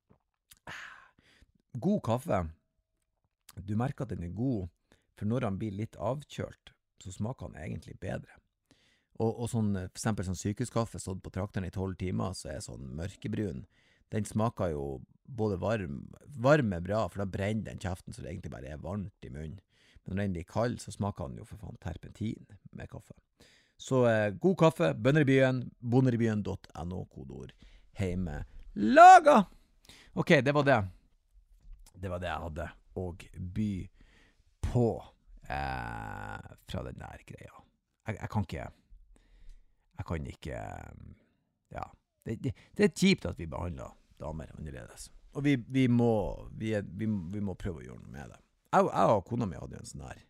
God kaffe. Du merker at den er god, for når han blir litt avkjølt, så smaker han egentlig bedre. Og, og sånn, for eksempel sånn sykehuskaffe stått på trakteren i tolv timer, så er sånn mørkebrun. Den smaker jo både varm, varm er bra, for da brenner den kjeften, så det egentlig bare er varmt i munnen. Men når den blir kald, så smaker han jo for faen terpentin med kaffe. Så eh, god kaffe, Bønderibyen, bonderibyen punktum no, kodord heime laga. Ok, det var det. Det var det jeg hadde å by på eh, fra den der greia. Jeg, jeg kan ikke, jeg kan ikke, ja, det, det, det er kjipt at vi behandler damer annerledes. Og vi, vi, må, vi, er, vi, vi må prøve å gjøre noe med det. Jeg, jeg og kona mi hadde en sånn her,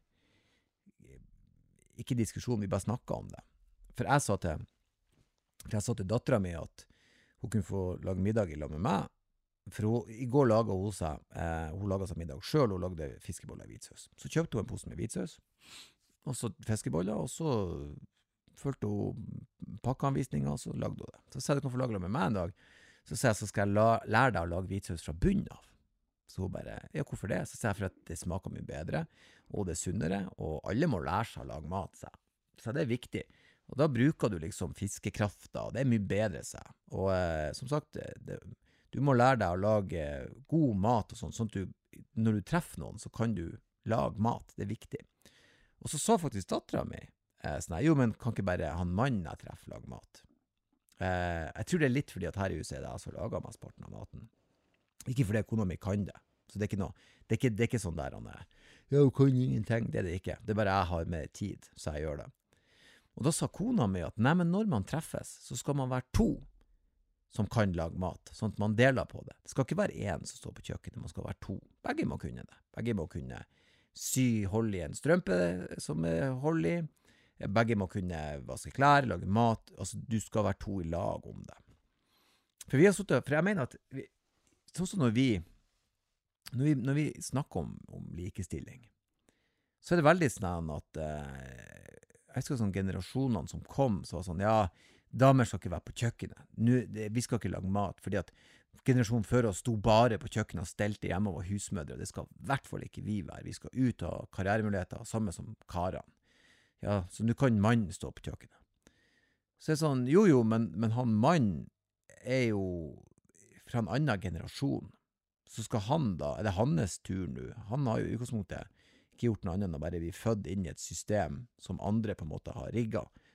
ikke diskusjon, vi bare snakket om det. For jeg sa til, for jeg sa til datteren min at hun kunne få lage middag i lag med meg. For hun, i går laget hun seg, eh, hun laget seg middag selv, hun lagde fiskeboller i hvitsaus. Så kjøpte hun en pose med hvitsaus, og så fiskeboller, og så følte hun pakkeanvisninger, og så lagde hun det. Så sa jeg, du kan få lage det med meg en dag. Så sa jeg, så skal jeg la, lære deg å lage hvitsaus fra bunnen av. Så hun bare, ja, hvorfor det? Så sa jeg, for at det smaker mye bedre, og det er sunnere, og alle må lære seg å lage mat, sa jeg. Så det er viktig. Og da bruker du liksom fiskekrafta, og det er mye bedre, sa jeg. Og eh, som sagt, det, det, du må lære deg å lage god mat og sånn, sånn at du, når du treffer noen, så kan du lage mat, det er viktig. Og så sa faktisk datteren min, eh, sånn, jo, men kan ikke bare han mannen jeg treffer lage mat? Eh, jeg tror det er litt fordi at her i huset er det jeg som lager mesteparten av maten. Ikke fordi kona mi kan det. Så det er ikke noe, det er ikke, det er ikke sånn der han er, ja, hun kan ingenting, det er det ikke. Det er bare jeg har mer tid, så jeg gjør det. Og da sa kona mi at, nei, men når man treffes, så skal man være to som kan lage mat, sånn at man deler på det. Det skal ikke være en som står på kjøkkenet, man skal være to. Begge må kunne det. Begge må kunne sy hold i en strømpe som er hold i. Begge må kunne vaske klær, lage mat. Altså, du skal være to i lag om det. For vi har suttet, for jeg mener at vi, sånn som når vi, når vi, når vi snakker om, om likestilling, så er det veldig sånn at eh, jeg husker sånn generasjonene som kom, så var sånn, ja, damer skal ikke være på kjøkkenet. Nå, det, vi skal ikke lage mat, fordi at generasjonen før oss sto bare på kjøkkenet og stelte hjemme og var husmødre. Det skal i hvert fall ikke vi være. Vi skal ut av karrieremuligheter, samme som karene. Ja, så nå kan mannen stå på kjøkkenet. Så det er sånn, jo jo, men, men han mannen er jo fra en annen generasjon. Så skal han da, er det hans tur nå? Han har jo i utgangspunktet ikke gjort noe annet enn å bare bli født inn i et system som andre på en måte har rigget.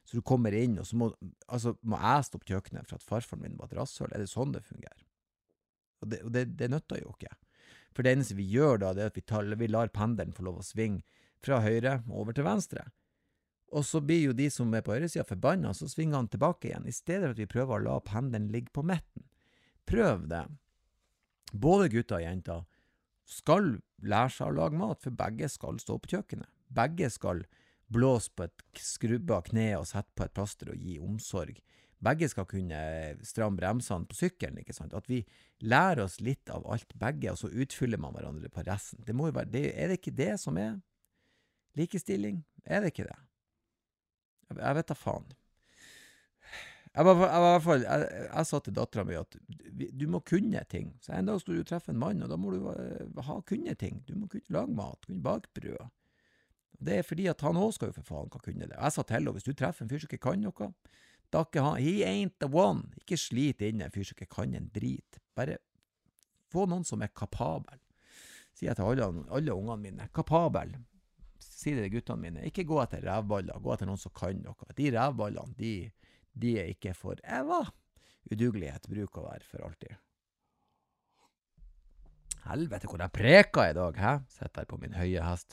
Så du kommer inn, og så må, altså, må jeg stå på kjøkkenet for at farfaren min var et rasshøl. Er det sånn det fungerer? Og det, og det, det nøtter jo ikke. For det eneste vi gjør da, det er at vi, tar, vi lar pendelen få lov å svinge fra høyre over til venstre. Og så blir jo de som er på høyresiden forbannet, så svinger han tilbake igjen, i stedet for at vi prøver å la pendelen ligge på midten. Prøv det. Både gutter og jenter skal lære seg å lage mat, for begge skal stå på kjøkkenet. Begge skal blåse på et skrubba kne og sette på et plaster og gi omsorg. Begge skal kunne stramme bremsene på sykkelen, ikke sant? At vi lærer oss litt av alt begge, og så utfyller man hverandre på resten. Det må jo være, det, er det ikke det som er likestilling? Er det ikke det? Jeg, jeg vet da faen. Jeg var, jeg var i hvert fall, jeg, jeg sa til datteren min at du, du må kunne ting. Så en dag skal du treffe en mann, og da må du ha kunne ting. Du må kunne lage mat, kunne bake brød. Det er fordi at han også skal jo for faen kan kunne det. Jeg sa til henne, hvis du treffer en fyr som ikke kan noe, da ikke han, he ain't the one. Ikke slit inn en fyr som ikke kan en drit. Bare få noen som er kapabel. Sier jeg til alle, alle ungene mine, kapabel. Sier det til guttene mine, ikke gå etter revballer, gå etter noen som kan noe. De revballene, de, de er ikke for eva. Udugelighet bruker å være for alltid. Helvete, hvor jeg preker i dag, hæ? Sitter her på min høye hest.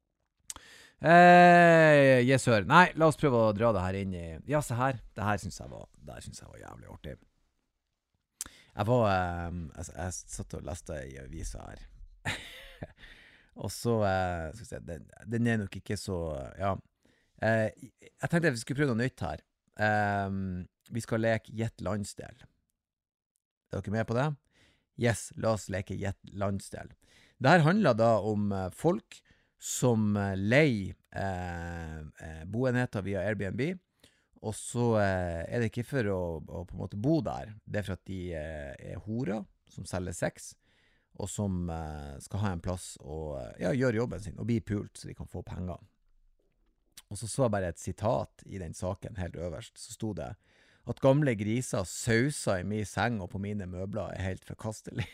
Eh, yes, sir. Nei, la oss prøve å dra det her inn i... Ja, se her. Det her synes jeg var, det her synes jeg var jævlig artig. Jeg var... Eh, jeg, jeg satt og leste i avisa her. Og så... Eh, skal vi se, den, den er nok ikke så... Ja. Eh, jeg tenkte at vi skulle prøve noe nytt her. Eh, vi skal leke Gjett landsdel. Er dere med på det? Yes, la oss leke Gjett landsdel. Det her handler da om eh, folk som leier eh, eh, boenheter via Airbnb, og så eh, er det ikke for å, å på en måte bo der, det er for at de eh, er horer som selger sex, og som eh, skal ha en plass og ja, gjøre jobben sin, og bli pult så de kan få penger. Og så så jeg bare et sitat i den saken helt øverst, så sto det at gamle griser sauser i min seng og på mine møbler er helt forkastelig.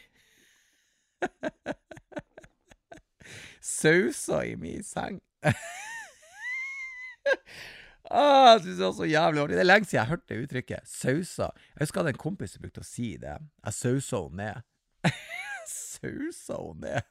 Sauser i min seng. ah, jeg synes det var så jævlig artig. Det er lenge siden jeg hørte det uttrykket. Sauser. Jeg husker at en kompis brukte å si det. Jeg sauser henne ned. Sauser henne ned.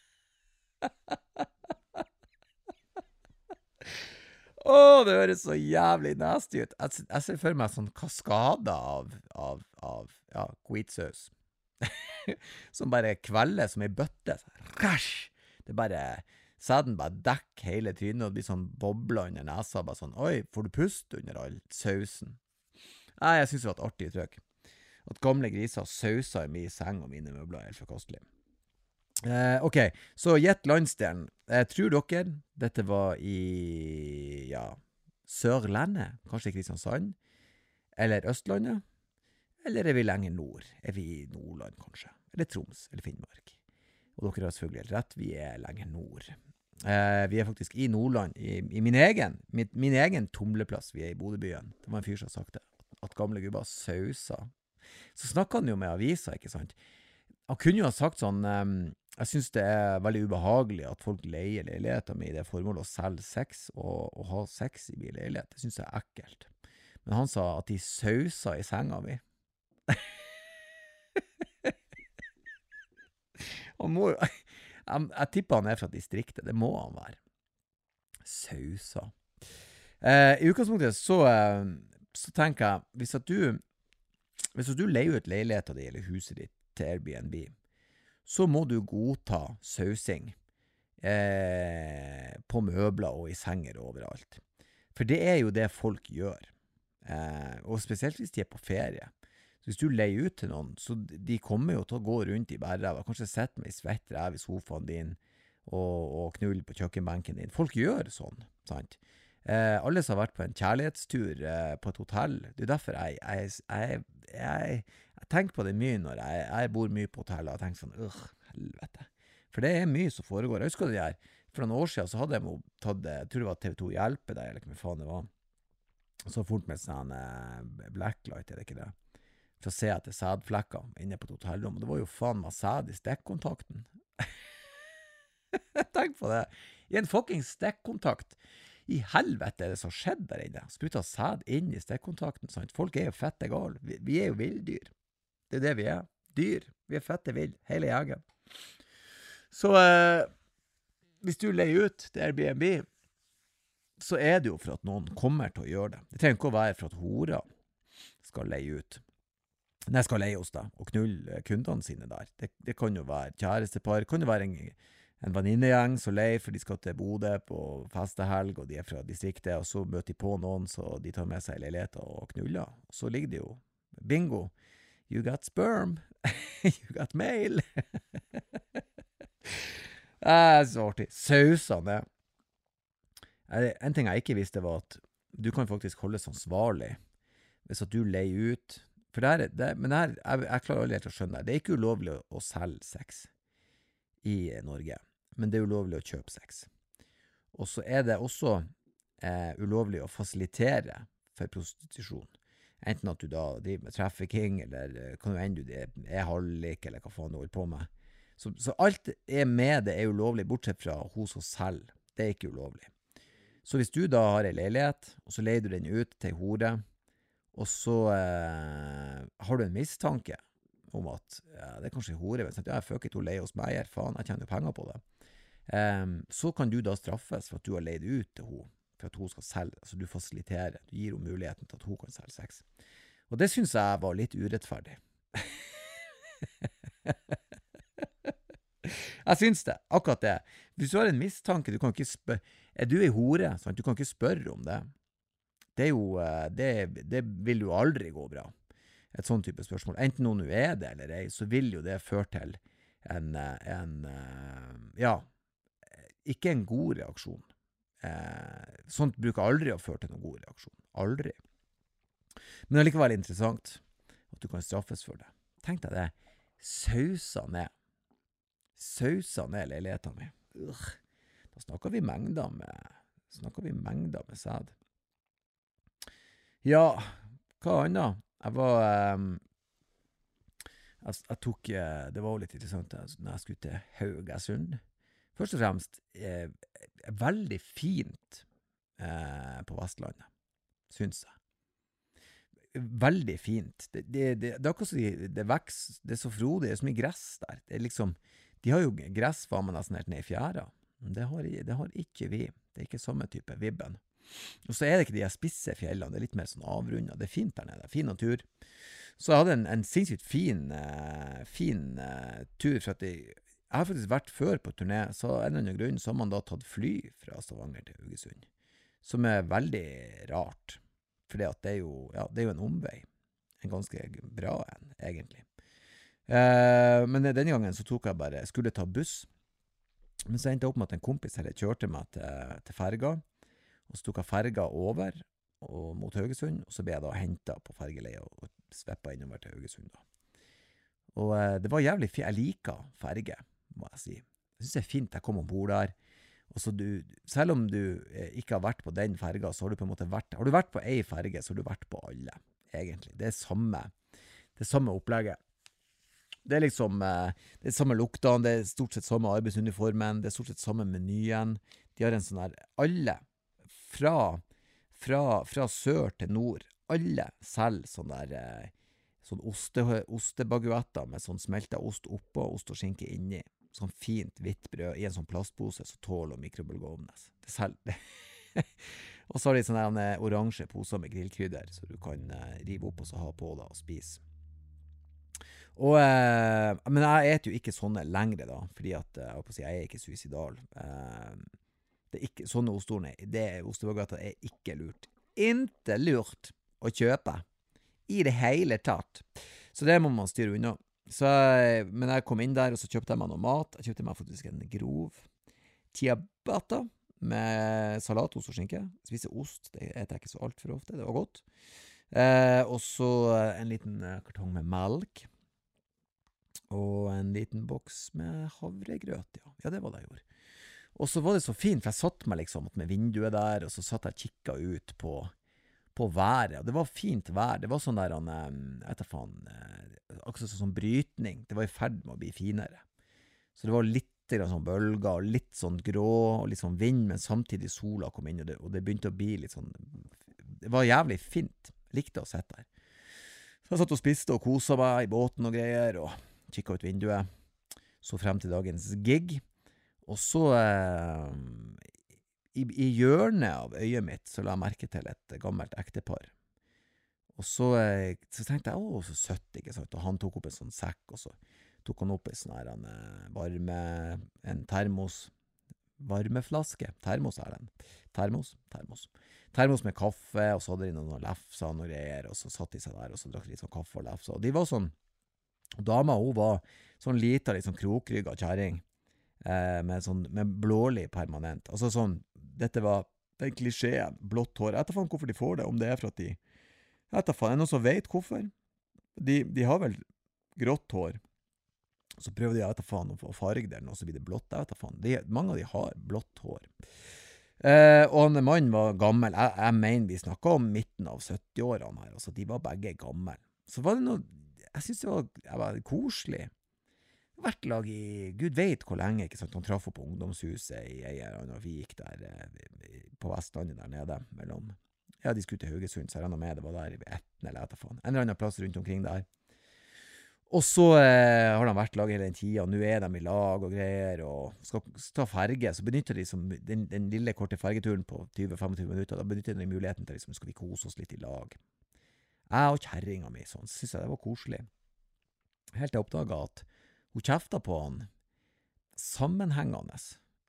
Åh, oh, det høres så jævlig nasty ut. Jeg, jeg ser for meg sånn kaskade av, av, av ja, hvitsaus. Som bare kvelder som en bøtte. Rash! Det bare, sæden bare dekker hele trynet, og det blir sånn bobler under nesa, bare sånn, oi, får du pust under all sausen? Nei, jeg synes det var et artig trykk. At gamle griser sauser i min seng og mine møbler er helt forkastelig. Eh, ok, så gjett landsdelen. Eh, tror dere dette var i, ja, Sørlandet, kanskje Kristiansand, eller Østlandet, eller er vi lenger nord? Er vi i Nordland, kanskje? Eller Troms, eller Finnmark? Og dere har selvfølgelig helt rett, vi er lenger nord. Eh, vi er faktisk i Nordland, i, i min egen, min, min egen tumleplass, vi er i Bodøbyen. Det var en fyr som har sagt det, at gamle gubber sauser. Så snakket han jo med aviser, ikke sant? Han kunne jo ha sagt sånn, um, jeg synes det er veldig ubehagelig at folk leier leiligheter med i det formålet å selge sex og, og ha sex i min leilighet. Det synes jeg er ekkelt. Men han sa at de sauser i senga mi. Han må jo, jeg, jeg tipper han er fra distriktet, det må han være. Sauser. Eh, I utgangspunktet så, eh, så tenker jeg, hvis at du, hvis at du leier ut leiligheten din eller huset ditt til Airbnb, så må du godta sausing eh, på møbler og i senger overalt. For det er jo det folk gjør. Eh, og spesielt hvis de er på ferie. Så hvis du leier ut til noen, så de kommer jo til å gå rundt i bærrev, kanskje sette med i svett rev i sofaen din, og, og knulle på kjøkkenbenken din. Folk gjør sånn, sant? Eh, alle som har vært på en kjærlighetstur eh, på et hotell, det er derfor jeg, jeg, jeg, jeg, jeg tenker på det mye når jeg, jeg bor mye på hotell, og jeg tenker sånn, øh, helvete. For det er mye som foregår. Jeg husker det her, for noen år siden så hadde jeg tatt, jeg tror det var T V to Hjelpe deg, eller hva faen det var. Så fort med sånn eh, blacklight, er det ikke det? For å se etter sædflekker inne på et hotellrom. Det var jo faen meg sæd i stekkontakten. Tenk på det. I en fucking stekkontakt. i helvete er det som skjedde der inne? Spruta sæd inn i stikkontakten, sant? Folk er jo fette gal. Vi, vi er jo vilddyr. Det er det vi er. Dyr. Vi er fette vild. Hele jegen. Så eh, hvis du leier ut til Airbnb, så er det jo for at noen kommer til å gjøre det. Det trenger ikke å være for at hora skal leie ut. Nei, skal leie hos deg, og knulle kundene sine der. Det, det kan jo være kjærestepar, kan jo være en, en venninnegjeng som leier, for de skal til Bodø på festehelg, og de er fra distriktet, og så møter de på noen, så de tar med seg leiligheter og knuller. Og så ligger det jo, bingo, you got sperm, you got mail. Det er så artig. Sausene. En ting jeg ikke visste var at du kan faktisk holdes ansvarlig hvis at du leier ut. For det er, det, men det er, jeg, jeg klarer aldri helt å skjønne det. Det er ikke ulovlig å, å selge sex i Norge, men det er ulovlig å kjøpe sex. Og så er det også eh, ulovlig å fasilitere for prostitusjon. Enten at du da driver med trafficking, eller kan jo ende du er halvlik, eller hva faen du holder på med. Så, så alt er med det er ulovlig, bortsett fra hos oss selv. Det er ikke ulovlig. Så hvis du da har en leilighet, og så leier du den ut til hore, og så eh, har du en mistanke om at ja, det er kanskje hore, men ja, jeg fuck it, hun leier hos meg, faen, jeg tjener jo penger på det. Um, så kan du da straffes for at du har leid ut til henne, for at hun skal selge, altså du fasiliterer, du gir henne muligheten til at hun kan selge sex. Og det synes jeg var litt urettferdig. Jeg synes det, akkurat det. Hvis du har en mistanke, du kan ikke spørre, er du en hore, sant? Du kan ikke spørre om det. Det er jo, det, det vil jo aldri gå bra. Et sånn type spørsmål. Enten noen du er det eller ei, så vil jo det føre til en, en ja, ikke en god reaksjon. Sånt bruker aldri å føre til noen god reaksjon. Aldri. Men det er likevel interessant at du kan straffes for det. Tenk deg det. Sausa ned. Sausa ned leiligheten min. Urgh. Da snakker vi mengder med, snakker vi mengder med sæd. Ja, hva annet? Jeg var, um, jeg, jeg tok, det var jo litt interessant når jeg skulle til Haugesund. Først og fremst, eh, veldig fint eh, på Vestlandet, synes jeg. Veldig fint. Det, det, det, det er akkurat så de, det vekst, det er så frodig, det er så mye gress der. Det er liksom, de har jo gress var man nesten helt ned i fjæra. Det har, det har ikke vi. Det er ikke samme type vibben. Og så er det ikke de spisse fjellene, det er litt mer sånn avrundet. Det er fint der nede, fin natur. Så jeg hadde en, en sinnssykt fin, uh, fin uh, tur, for at jeg, jeg har faktisk vært før på turné, så en eller annen grunn så har man da tatt fly fra Stavanger til Haugesund, som er veldig rart, for det er jo, ja, det er jo en omvei, en ganske bra en, egentlig. Uh, men denne gangen så tok jeg bare, jeg skulle ta buss, men så endte jeg opp med at en kompis her kjørte meg til, til Ferga, og så tok jeg ferga over og mot Haugesund, og så ble jeg da hentet på fergeleie og, og sveppet innover til Haugesund da. Og eh, det var jævlig fint. Jeg liker ferge, må jeg si. Jeg synes det er fint jeg kom ombord der. Og så du, selv om du eh, ikke har vært på den ferga, så har du på en måte vært, har du vært på ei ferge, så har du vært på alle, egentlig. Det er samme, det er samme opplegget. Det er liksom, eh, det er samme luktene, det er stort sett samme arbeidsuniformen, det er stort sett samme menyen. De har en sånn her, alle, Fra, fra, fra sør til nord, alle selv sånn der, eh, sånn oste, ostebaguetter med sånn smeltet ost oppå, ost og skinke inni, sånn fint hvitt brød i en sånn plastpose, så tål og mikrobølgeovnes. Det selv. Og så har de sånne en, oransje poser med grillkrydder, så du kan eh, rive opp og så ha på da og spise. Og, eh, men jeg eter jo ikke sånne lengre da, fordi at, jeg håper å si, jeg er ikke suicidal. Eh, Det er ikke, sånne ostordene, det er ostebaguetter er ikke lurt. Inte lurt å kjøpe i det hele tatt. Så det må man styre unna. Så, men jeg kom inn der, og så kjøpte jeg meg noe mat. Jeg kjøpte meg faktisk en grov ciabatta med salat, ost og skinke. Spise ost, det eter jeg ikke så alt for ofte, det var godt. Eh, og så en liten kartong med melk. Og en liten boks med havregrøt, ja. Ja, det var det jeg gjorde. Og så var det så fint, for jeg satt meg liksom med vinduet der, og så satt jeg og kikket ut på, på været, og det var fint vær, det var sånn der, jeg vet faen, akkurat sånn brytning, det var i ferd med å bli finere. Så det var litt bitte grann sånn bølger, og litt sånn grå, og litt sånn vind, men samtidig sola kom inn, og det, og det begynte å bli litt sånn, det var jævlig fint, likte å sitte der. Så jeg satt og spiste og koset meg i båten og greier, og kikket ut vinduet, så frem til dagens gig, og så eh, i, i hjørnet av øyet mitt, så la jeg merke til et gammelt ektepar. Og så, eh, så tenkte jeg, å, så søtt, ikke sant, og han tok opp en sånn sekk, og så tok han opp en sånn her en, varme, en termos, varmeflaske, termos er den, termos, termos, termos med kaffe, og så hadde de noen lefser og noen greier, og så satt de seg der, og så drakk de litt sånn kaffe og lefser, og de var sånn, og dama, hun var sånn lita, litt sånn krokrygget kjæring, eh, med sånn, med blålig permanent, altså sånn, dette var den klisjeen, blått hår, jeg vet faen hvorfor de får det, om det er for at de, jeg vet faen, er det noen som vet hvorfor? De, de har vel grått hår, så prøver de, jeg vet faen, å farge der, og så blir det blått, jeg vet faen. De, mange av de har blått hår. Eh, og han mannen var gammel, jeg, jeg mener vi snakket om midten av sytti-årene her, altså de var begge gammel. Så var det noe, jeg synes det var, jeg var koselig. Vært lag i, Gud vet hvor lenge, ikke sant, han traff opp på ungdomshuset i Eier, og vi gikk der eh, på Vestlandet der nede, mellom, ja, de skulle til Haugesund, så jeg regnet med det var der i etten eller etter faen. En eller annen plass rundt omkring der. Og så eh, har de vært lag hele den tida, og nå er de i lag og greier, og skal, skal ta ferge, så benytter de som, den, den lille korte fergeturen på tjue til tjuefem minutter, da benytter de muligheten til, liksom, skal vi kose oss litt i lag. Jeg og kjerringa mi, sånn, synes jeg det var koselig. Helt til jeg oppdaget at hun kjeftet på han sammenhengende.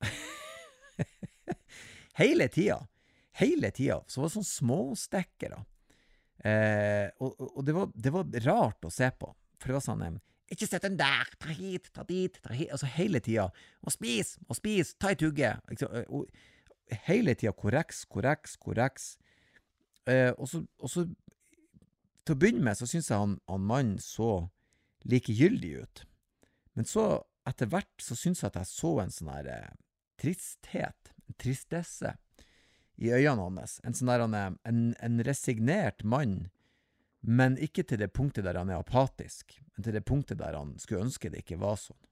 hele tida, hele tida, så var det sånn småstekkere. Eh, og, og det, var, det var rart å se på. For det var sånn, ikke sett den der, ta hit, ta dit, ta hit, altså hele tida, og spis, og spis, ta i tugge, og hele tida, korreks, korreks, korreks, eh, og, så, og så, til å begynne med, så synes jeg han, han mann så likegyldig ut, men så, etter hvert, så synes jeg at jeg så en sånn her eh, tristhet, en tristesse i øynene hans, en sånn der, en, en resignert mann, men ikke til det punktet der han er apatisk, men til det punktet der han skulle ønske det ikke var sånn.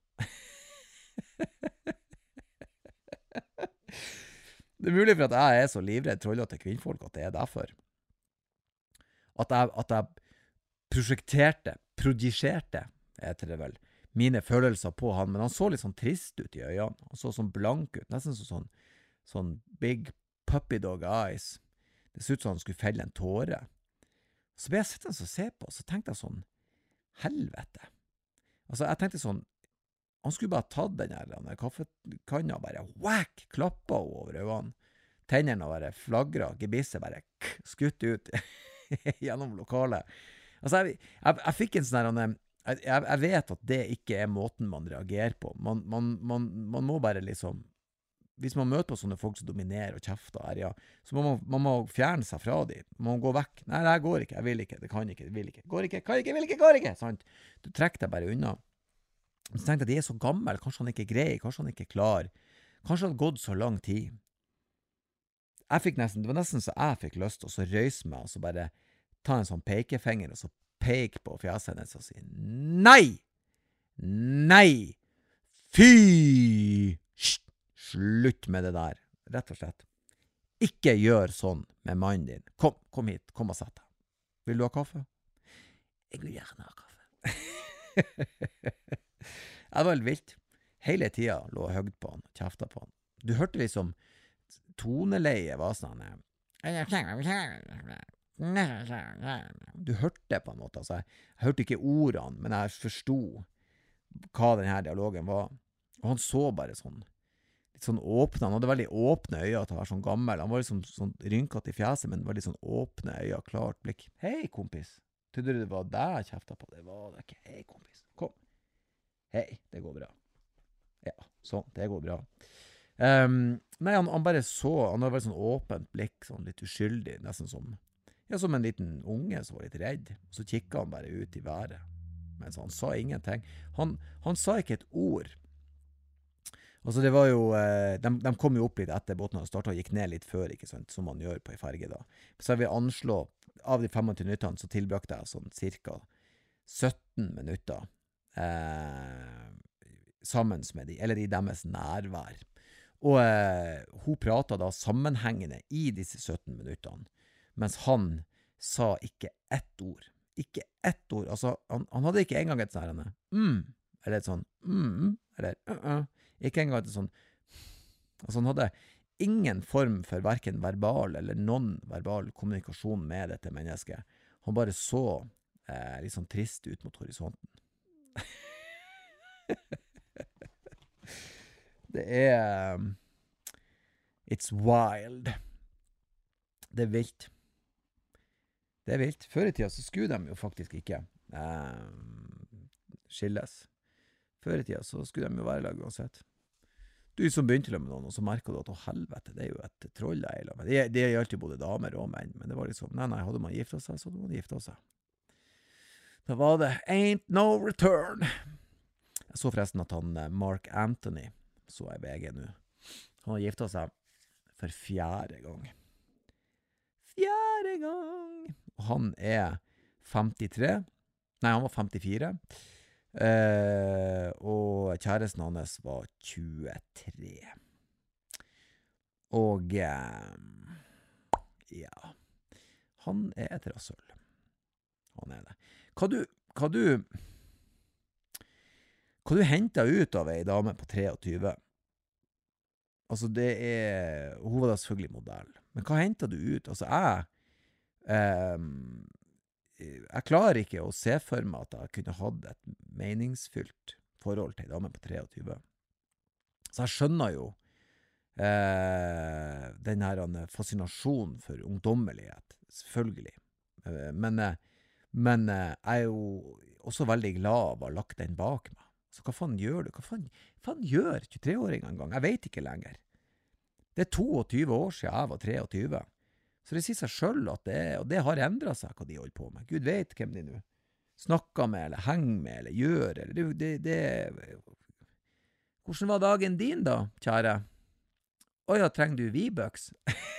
Det er mulig for at jeg er så livredd trollete kvinnfolk at det er derfor. At jeg, at jeg prosjekterte, prodigerte, heter det vel, mine følelser på han, men han så litt sånn trist ut i øynene, han så sånn blank ut, nesten sånn, sånn big puppy dog eyes. Det så ut som han skulle felle en tåre. Så ble jeg sett han så se på, så tenkte jeg sånn, helvete. Altså, jeg tenkte sånn, han skulle bare tatt den her, den her kaffekanna, bare whack, klappet over øynene. Tennene bare flagret, gebisset bare k, skutt ut gjennom lokalet. Altså, jeg, jeg, jeg fikk en sånn her, jeg, jeg vet at det ikke er måten man reagerer på. Man, man, man, man må bare liksom, hvis man møter på sånne folk som dominerer og kjefter her, ja, så må man, man må fjerne seg fra dem. Man må gå vekk. Nei, det går ikke, jeg vil ikke, det kan ikke, det vil ikke. Går ikke, kan ikke, vil ikke, går ikke, sant? Du trekker deg bare unna. Så tenkte jeg, de er så gammel, kanskje han ikke greier, kanskje han ikke er klar. Kanskje han har gått så lang tid. Jeg fikk nesten, det var nesten så jeg fikk lyst til å røyse meg, og så bare ta en sånn pekefinger, og så peke på fjeset hennes og si, nei! Nei! Fy! Hysj! Slutt med det der, rett og slett. Ikke gjør sånn med mannen din. Kom, kom hit, kom og sett deg. Vil du ha kaffe? Jeg vil gjerne ha kaffe. Jeg var vilt. Hele tida lå og høgd på han, kjeftet på han. Du hørte liksom, toneleie var sånn, du hørte på en måte, altså, jeg hørte ikke ordene, men jeg forstod hva denne dialogen var. Og han så bare sånn, sånn åpne, han hadde veldig åpne øyne til å være sånn gammel, han var liksom sånn rynket i fjeset, men veldig sånn åpne øyne, klart blikk. Hei, kompis, trodde du det var deg jeg kjeftet på? Det var det ikke. Hei, kompis, kom. Hei, det går bra. Ja, sånn, det går bra. Um, nei, han, han bare så, han hadde veldig sånn åpent blikk, sånn litt uskyldig, nesten som, ja, som en liten unge som var litt redd. Så kikket han bare ut i været, mens han sa ingenting. Han, han sa ikke et ord. Altså det var jo, de, de kom jo opp litt etter båten og startet og gikk ned litt før, ikke sant, som man gjør på en ferge da. Så jeg vil anslå, av de femogtyve minuttene så tilbrukte jeg sånn cirka sytten minutter eh, sammen med de, eller i deres nærvær. Og eh, hun pratet da sammenhengende i disse sytten minuttene, mens han sa ikke ett ord. Ikke ett ord. Altså, han, han hadde ikke engang et sånn her, mm, eller et sånn, mm, eller uh-uh. Ikke engang et sånn, altså han hadde ingen form for hverken verbal eller non-verbal kommunikasjon med dette mennesket. Han bare så eh, litt sånn trist ut mot horisonten. Det er um, It's wild. Det er vilt. Det er vilt. Før i tida så skulle de jo faktisk ikke um, skilles. Før i tida så skulle de jo være i lag uansett. Du som begynte med noen, og så merker du at å helvete, det er jo et troll jeg la med. Det, det gjaldt jo både damer og menn, men det var liksom, nei, nei, hadde man giftet seg, så hadde man giftet seg. Da var det Ain't No Return. Jeg så forresten at han Mark Anthony, så jeg V G nå, han har giftet seg for fjerde gang. Fjerde gang! Og han er femtitre. Nei, han var femtifire. Eh, og kjæresten hans var tjuetre. Og eh, ja, han er et rasshøl. Han er det. Hva du, hva du, hva du hentet ut av ei dame på treogtyve? Altså det er, hun var da selvfølgelig modell. Men hva hentet du ut? Altså jeg, eh, jeg klarer ikke å se for meg at jeg kunne hatt et meningsfylt forhold til en dame på treogtyve. Så jeg skjønner jo eh, den her fascinasjonen for ungdommelighet, selvfølgelig. Eh, men, men jeg er jo også veldig glad av å ha lagt den bak meg. Så hva faen gjør du? Hva faen, faen gjør tjuetre-åringen en gang? Jeg vet ikke lenger. Det er toogtyve år siden jeg var treogtyve. Så det sier seg selv at det, og det har endret seg hva de holder på med. Gud vet hvem de nå snakker med, eller henger med, eller gjør, eller det, det, det... Hvordan var dagen din da, kjære? Åja, trenger du V-Bucks?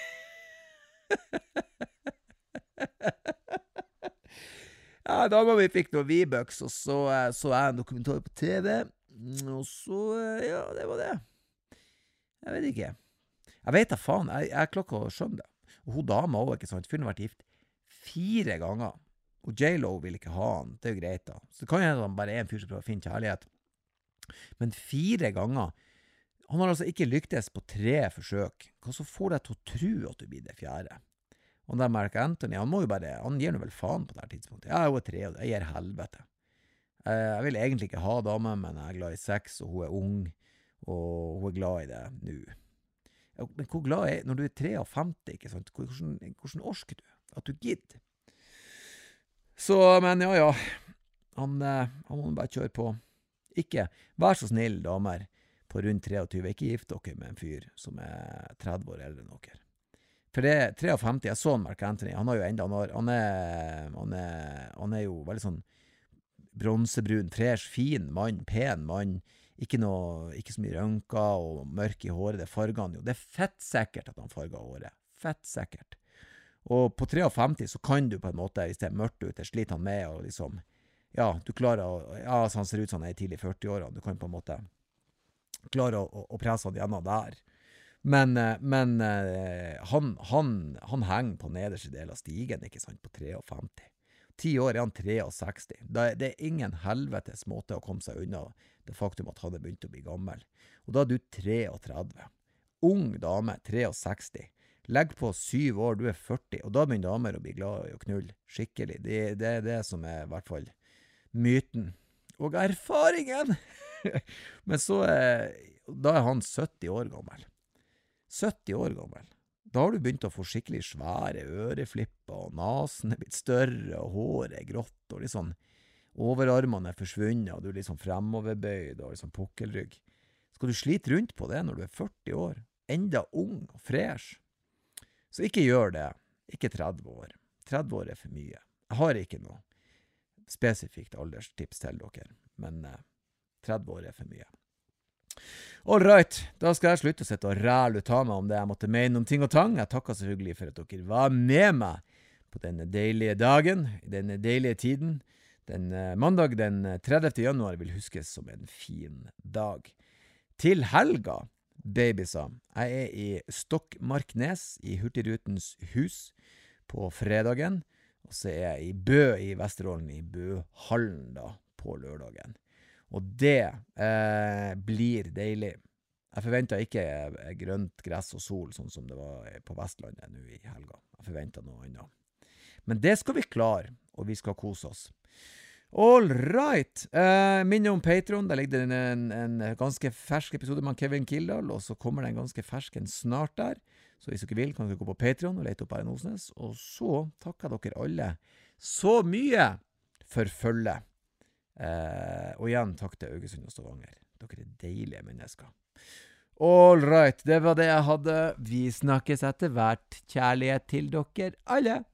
Ja, da var vi fikk noen V-Bucks, og så så jeg en dokumentar på T V, og så, ja, det var det. Jeg vet ikke. Jeg vet da faen, jeg, jeg klokker å skjønne det. Og hun dama også, ikke sant, fyren har vært gift fire ganger, og J-Lo vil ikke ha han, det er jo greit da. Så det kan jo hende at han bare er en fyr som prøver å finne kjærlighet. Men fire ganger, han har altså ikke lyktes på tre forsøk. Hva så får deg til å tro at du blir det fjerde? Og der Mark Anthony, han må jo bare, han gir noe vel faen på det her tidspunktet. Ja, hun er tre, og jeg gir helvete. Jeg vil egentlig ikke ha dame, men jeg er glad i sex, og hun er ung, og hun er glad i det nå. Men hvor glad er når du er femtitre, ikke sant? Hvordan, hvordan orsker du at du gidder? Så, men ja, ja, han, han må bare kjøre på. Ikke, vær så snill, damer, på rundt treogtyve, ikke gift dere med en fyr som er tretti år eldre enn dere. For det er femtitre, jeg så Mark Anthony, han har jo enda, han, har, han, er, han, er, han er jo veldig sånn bronsebrun, fresh, fin mann, pen mann, ikke, noe, ikke så mye rønker og mørk i håret, det farger han jo. Det er fett sikkert at han farger håret. Fett sikkert. Og på femtitre så kan du på en måte, hvis det er mørkt ute, sliter han med og liksom, ja, du klarer å, ja, så han ser ut som han er i tidlig førti-årene, du kan på en måte klare å, å, å presse han gjennom der. Men, men han, han, han henger på nederste del av stigen, ikke sant, på femtitre. Ti år er han sekstitre. Det er ingen helvetes måte å komme seg unna det faktum at han er begynt å bli gammel. Og da er du treogtredve. Ung dame, sekstitre. Legg på syv år, du er førti, og da begynner damer å bli glad i å knulle skikkelig. Det, det er det som er i hvert fall myten. Og erfaringen! Men så er, da er han sytti år gammel. sytti år gammel. Da har du begynt å få skikkelig svære øreflipper, og nasen er blitt større, og håret er grått, og liksom overarmene er forsvunnet, og du er liksom fremoverbøyd, og liksom pukkelrygg. Skal du slite rundt på det når du er førti år? Enda ung og fresh? Så ikke gjør det. Ikke tretti år. tretti år er for mye. Jeg har ikke noe spesifikt alderstips til dere, men eh, tretti år er for mye. All right, da skal jeg slutte å sitte og ræle ut av meg om det jeg måtte mene om ting og tang. Jeg takker selvfølgelig for at dere var med meg på denne deilige dagen, denne deilige tiden. Den eh, mandag den tredjevte januar vil huskes som en fin dag. Til helga, babysa. Jeg er i Stokmarknes i Hurtigrutens hus på fredagen, og så er jeg i Bø i Vesterålen i Bøhallen da, på lørdagen. Og det eh, blir deilig. Jeg forventer ikke grønt gress og sol, sånn som det var på Vestlandet nå i helga. Jeg forventer noe annet. Men det skal vi klare, og vi skal kose oss. All right! Eh, minne om Patreon, der ligger det en, en ganske fersk episode med Kevin Kildahl, og så kommer det en ganske fersk en snart der. Så hvis dere vil, kan dere gå på Patreon og lete opp Erlend Osnes. Og så takker dere alle så mye for følge. Eh, og igjen, takk til Augesund og Stavanger. Dere er deilige mennesker. All right, det var det jeg hadde. Vi snakkes etter hvert. Kjærlighet til dere alle.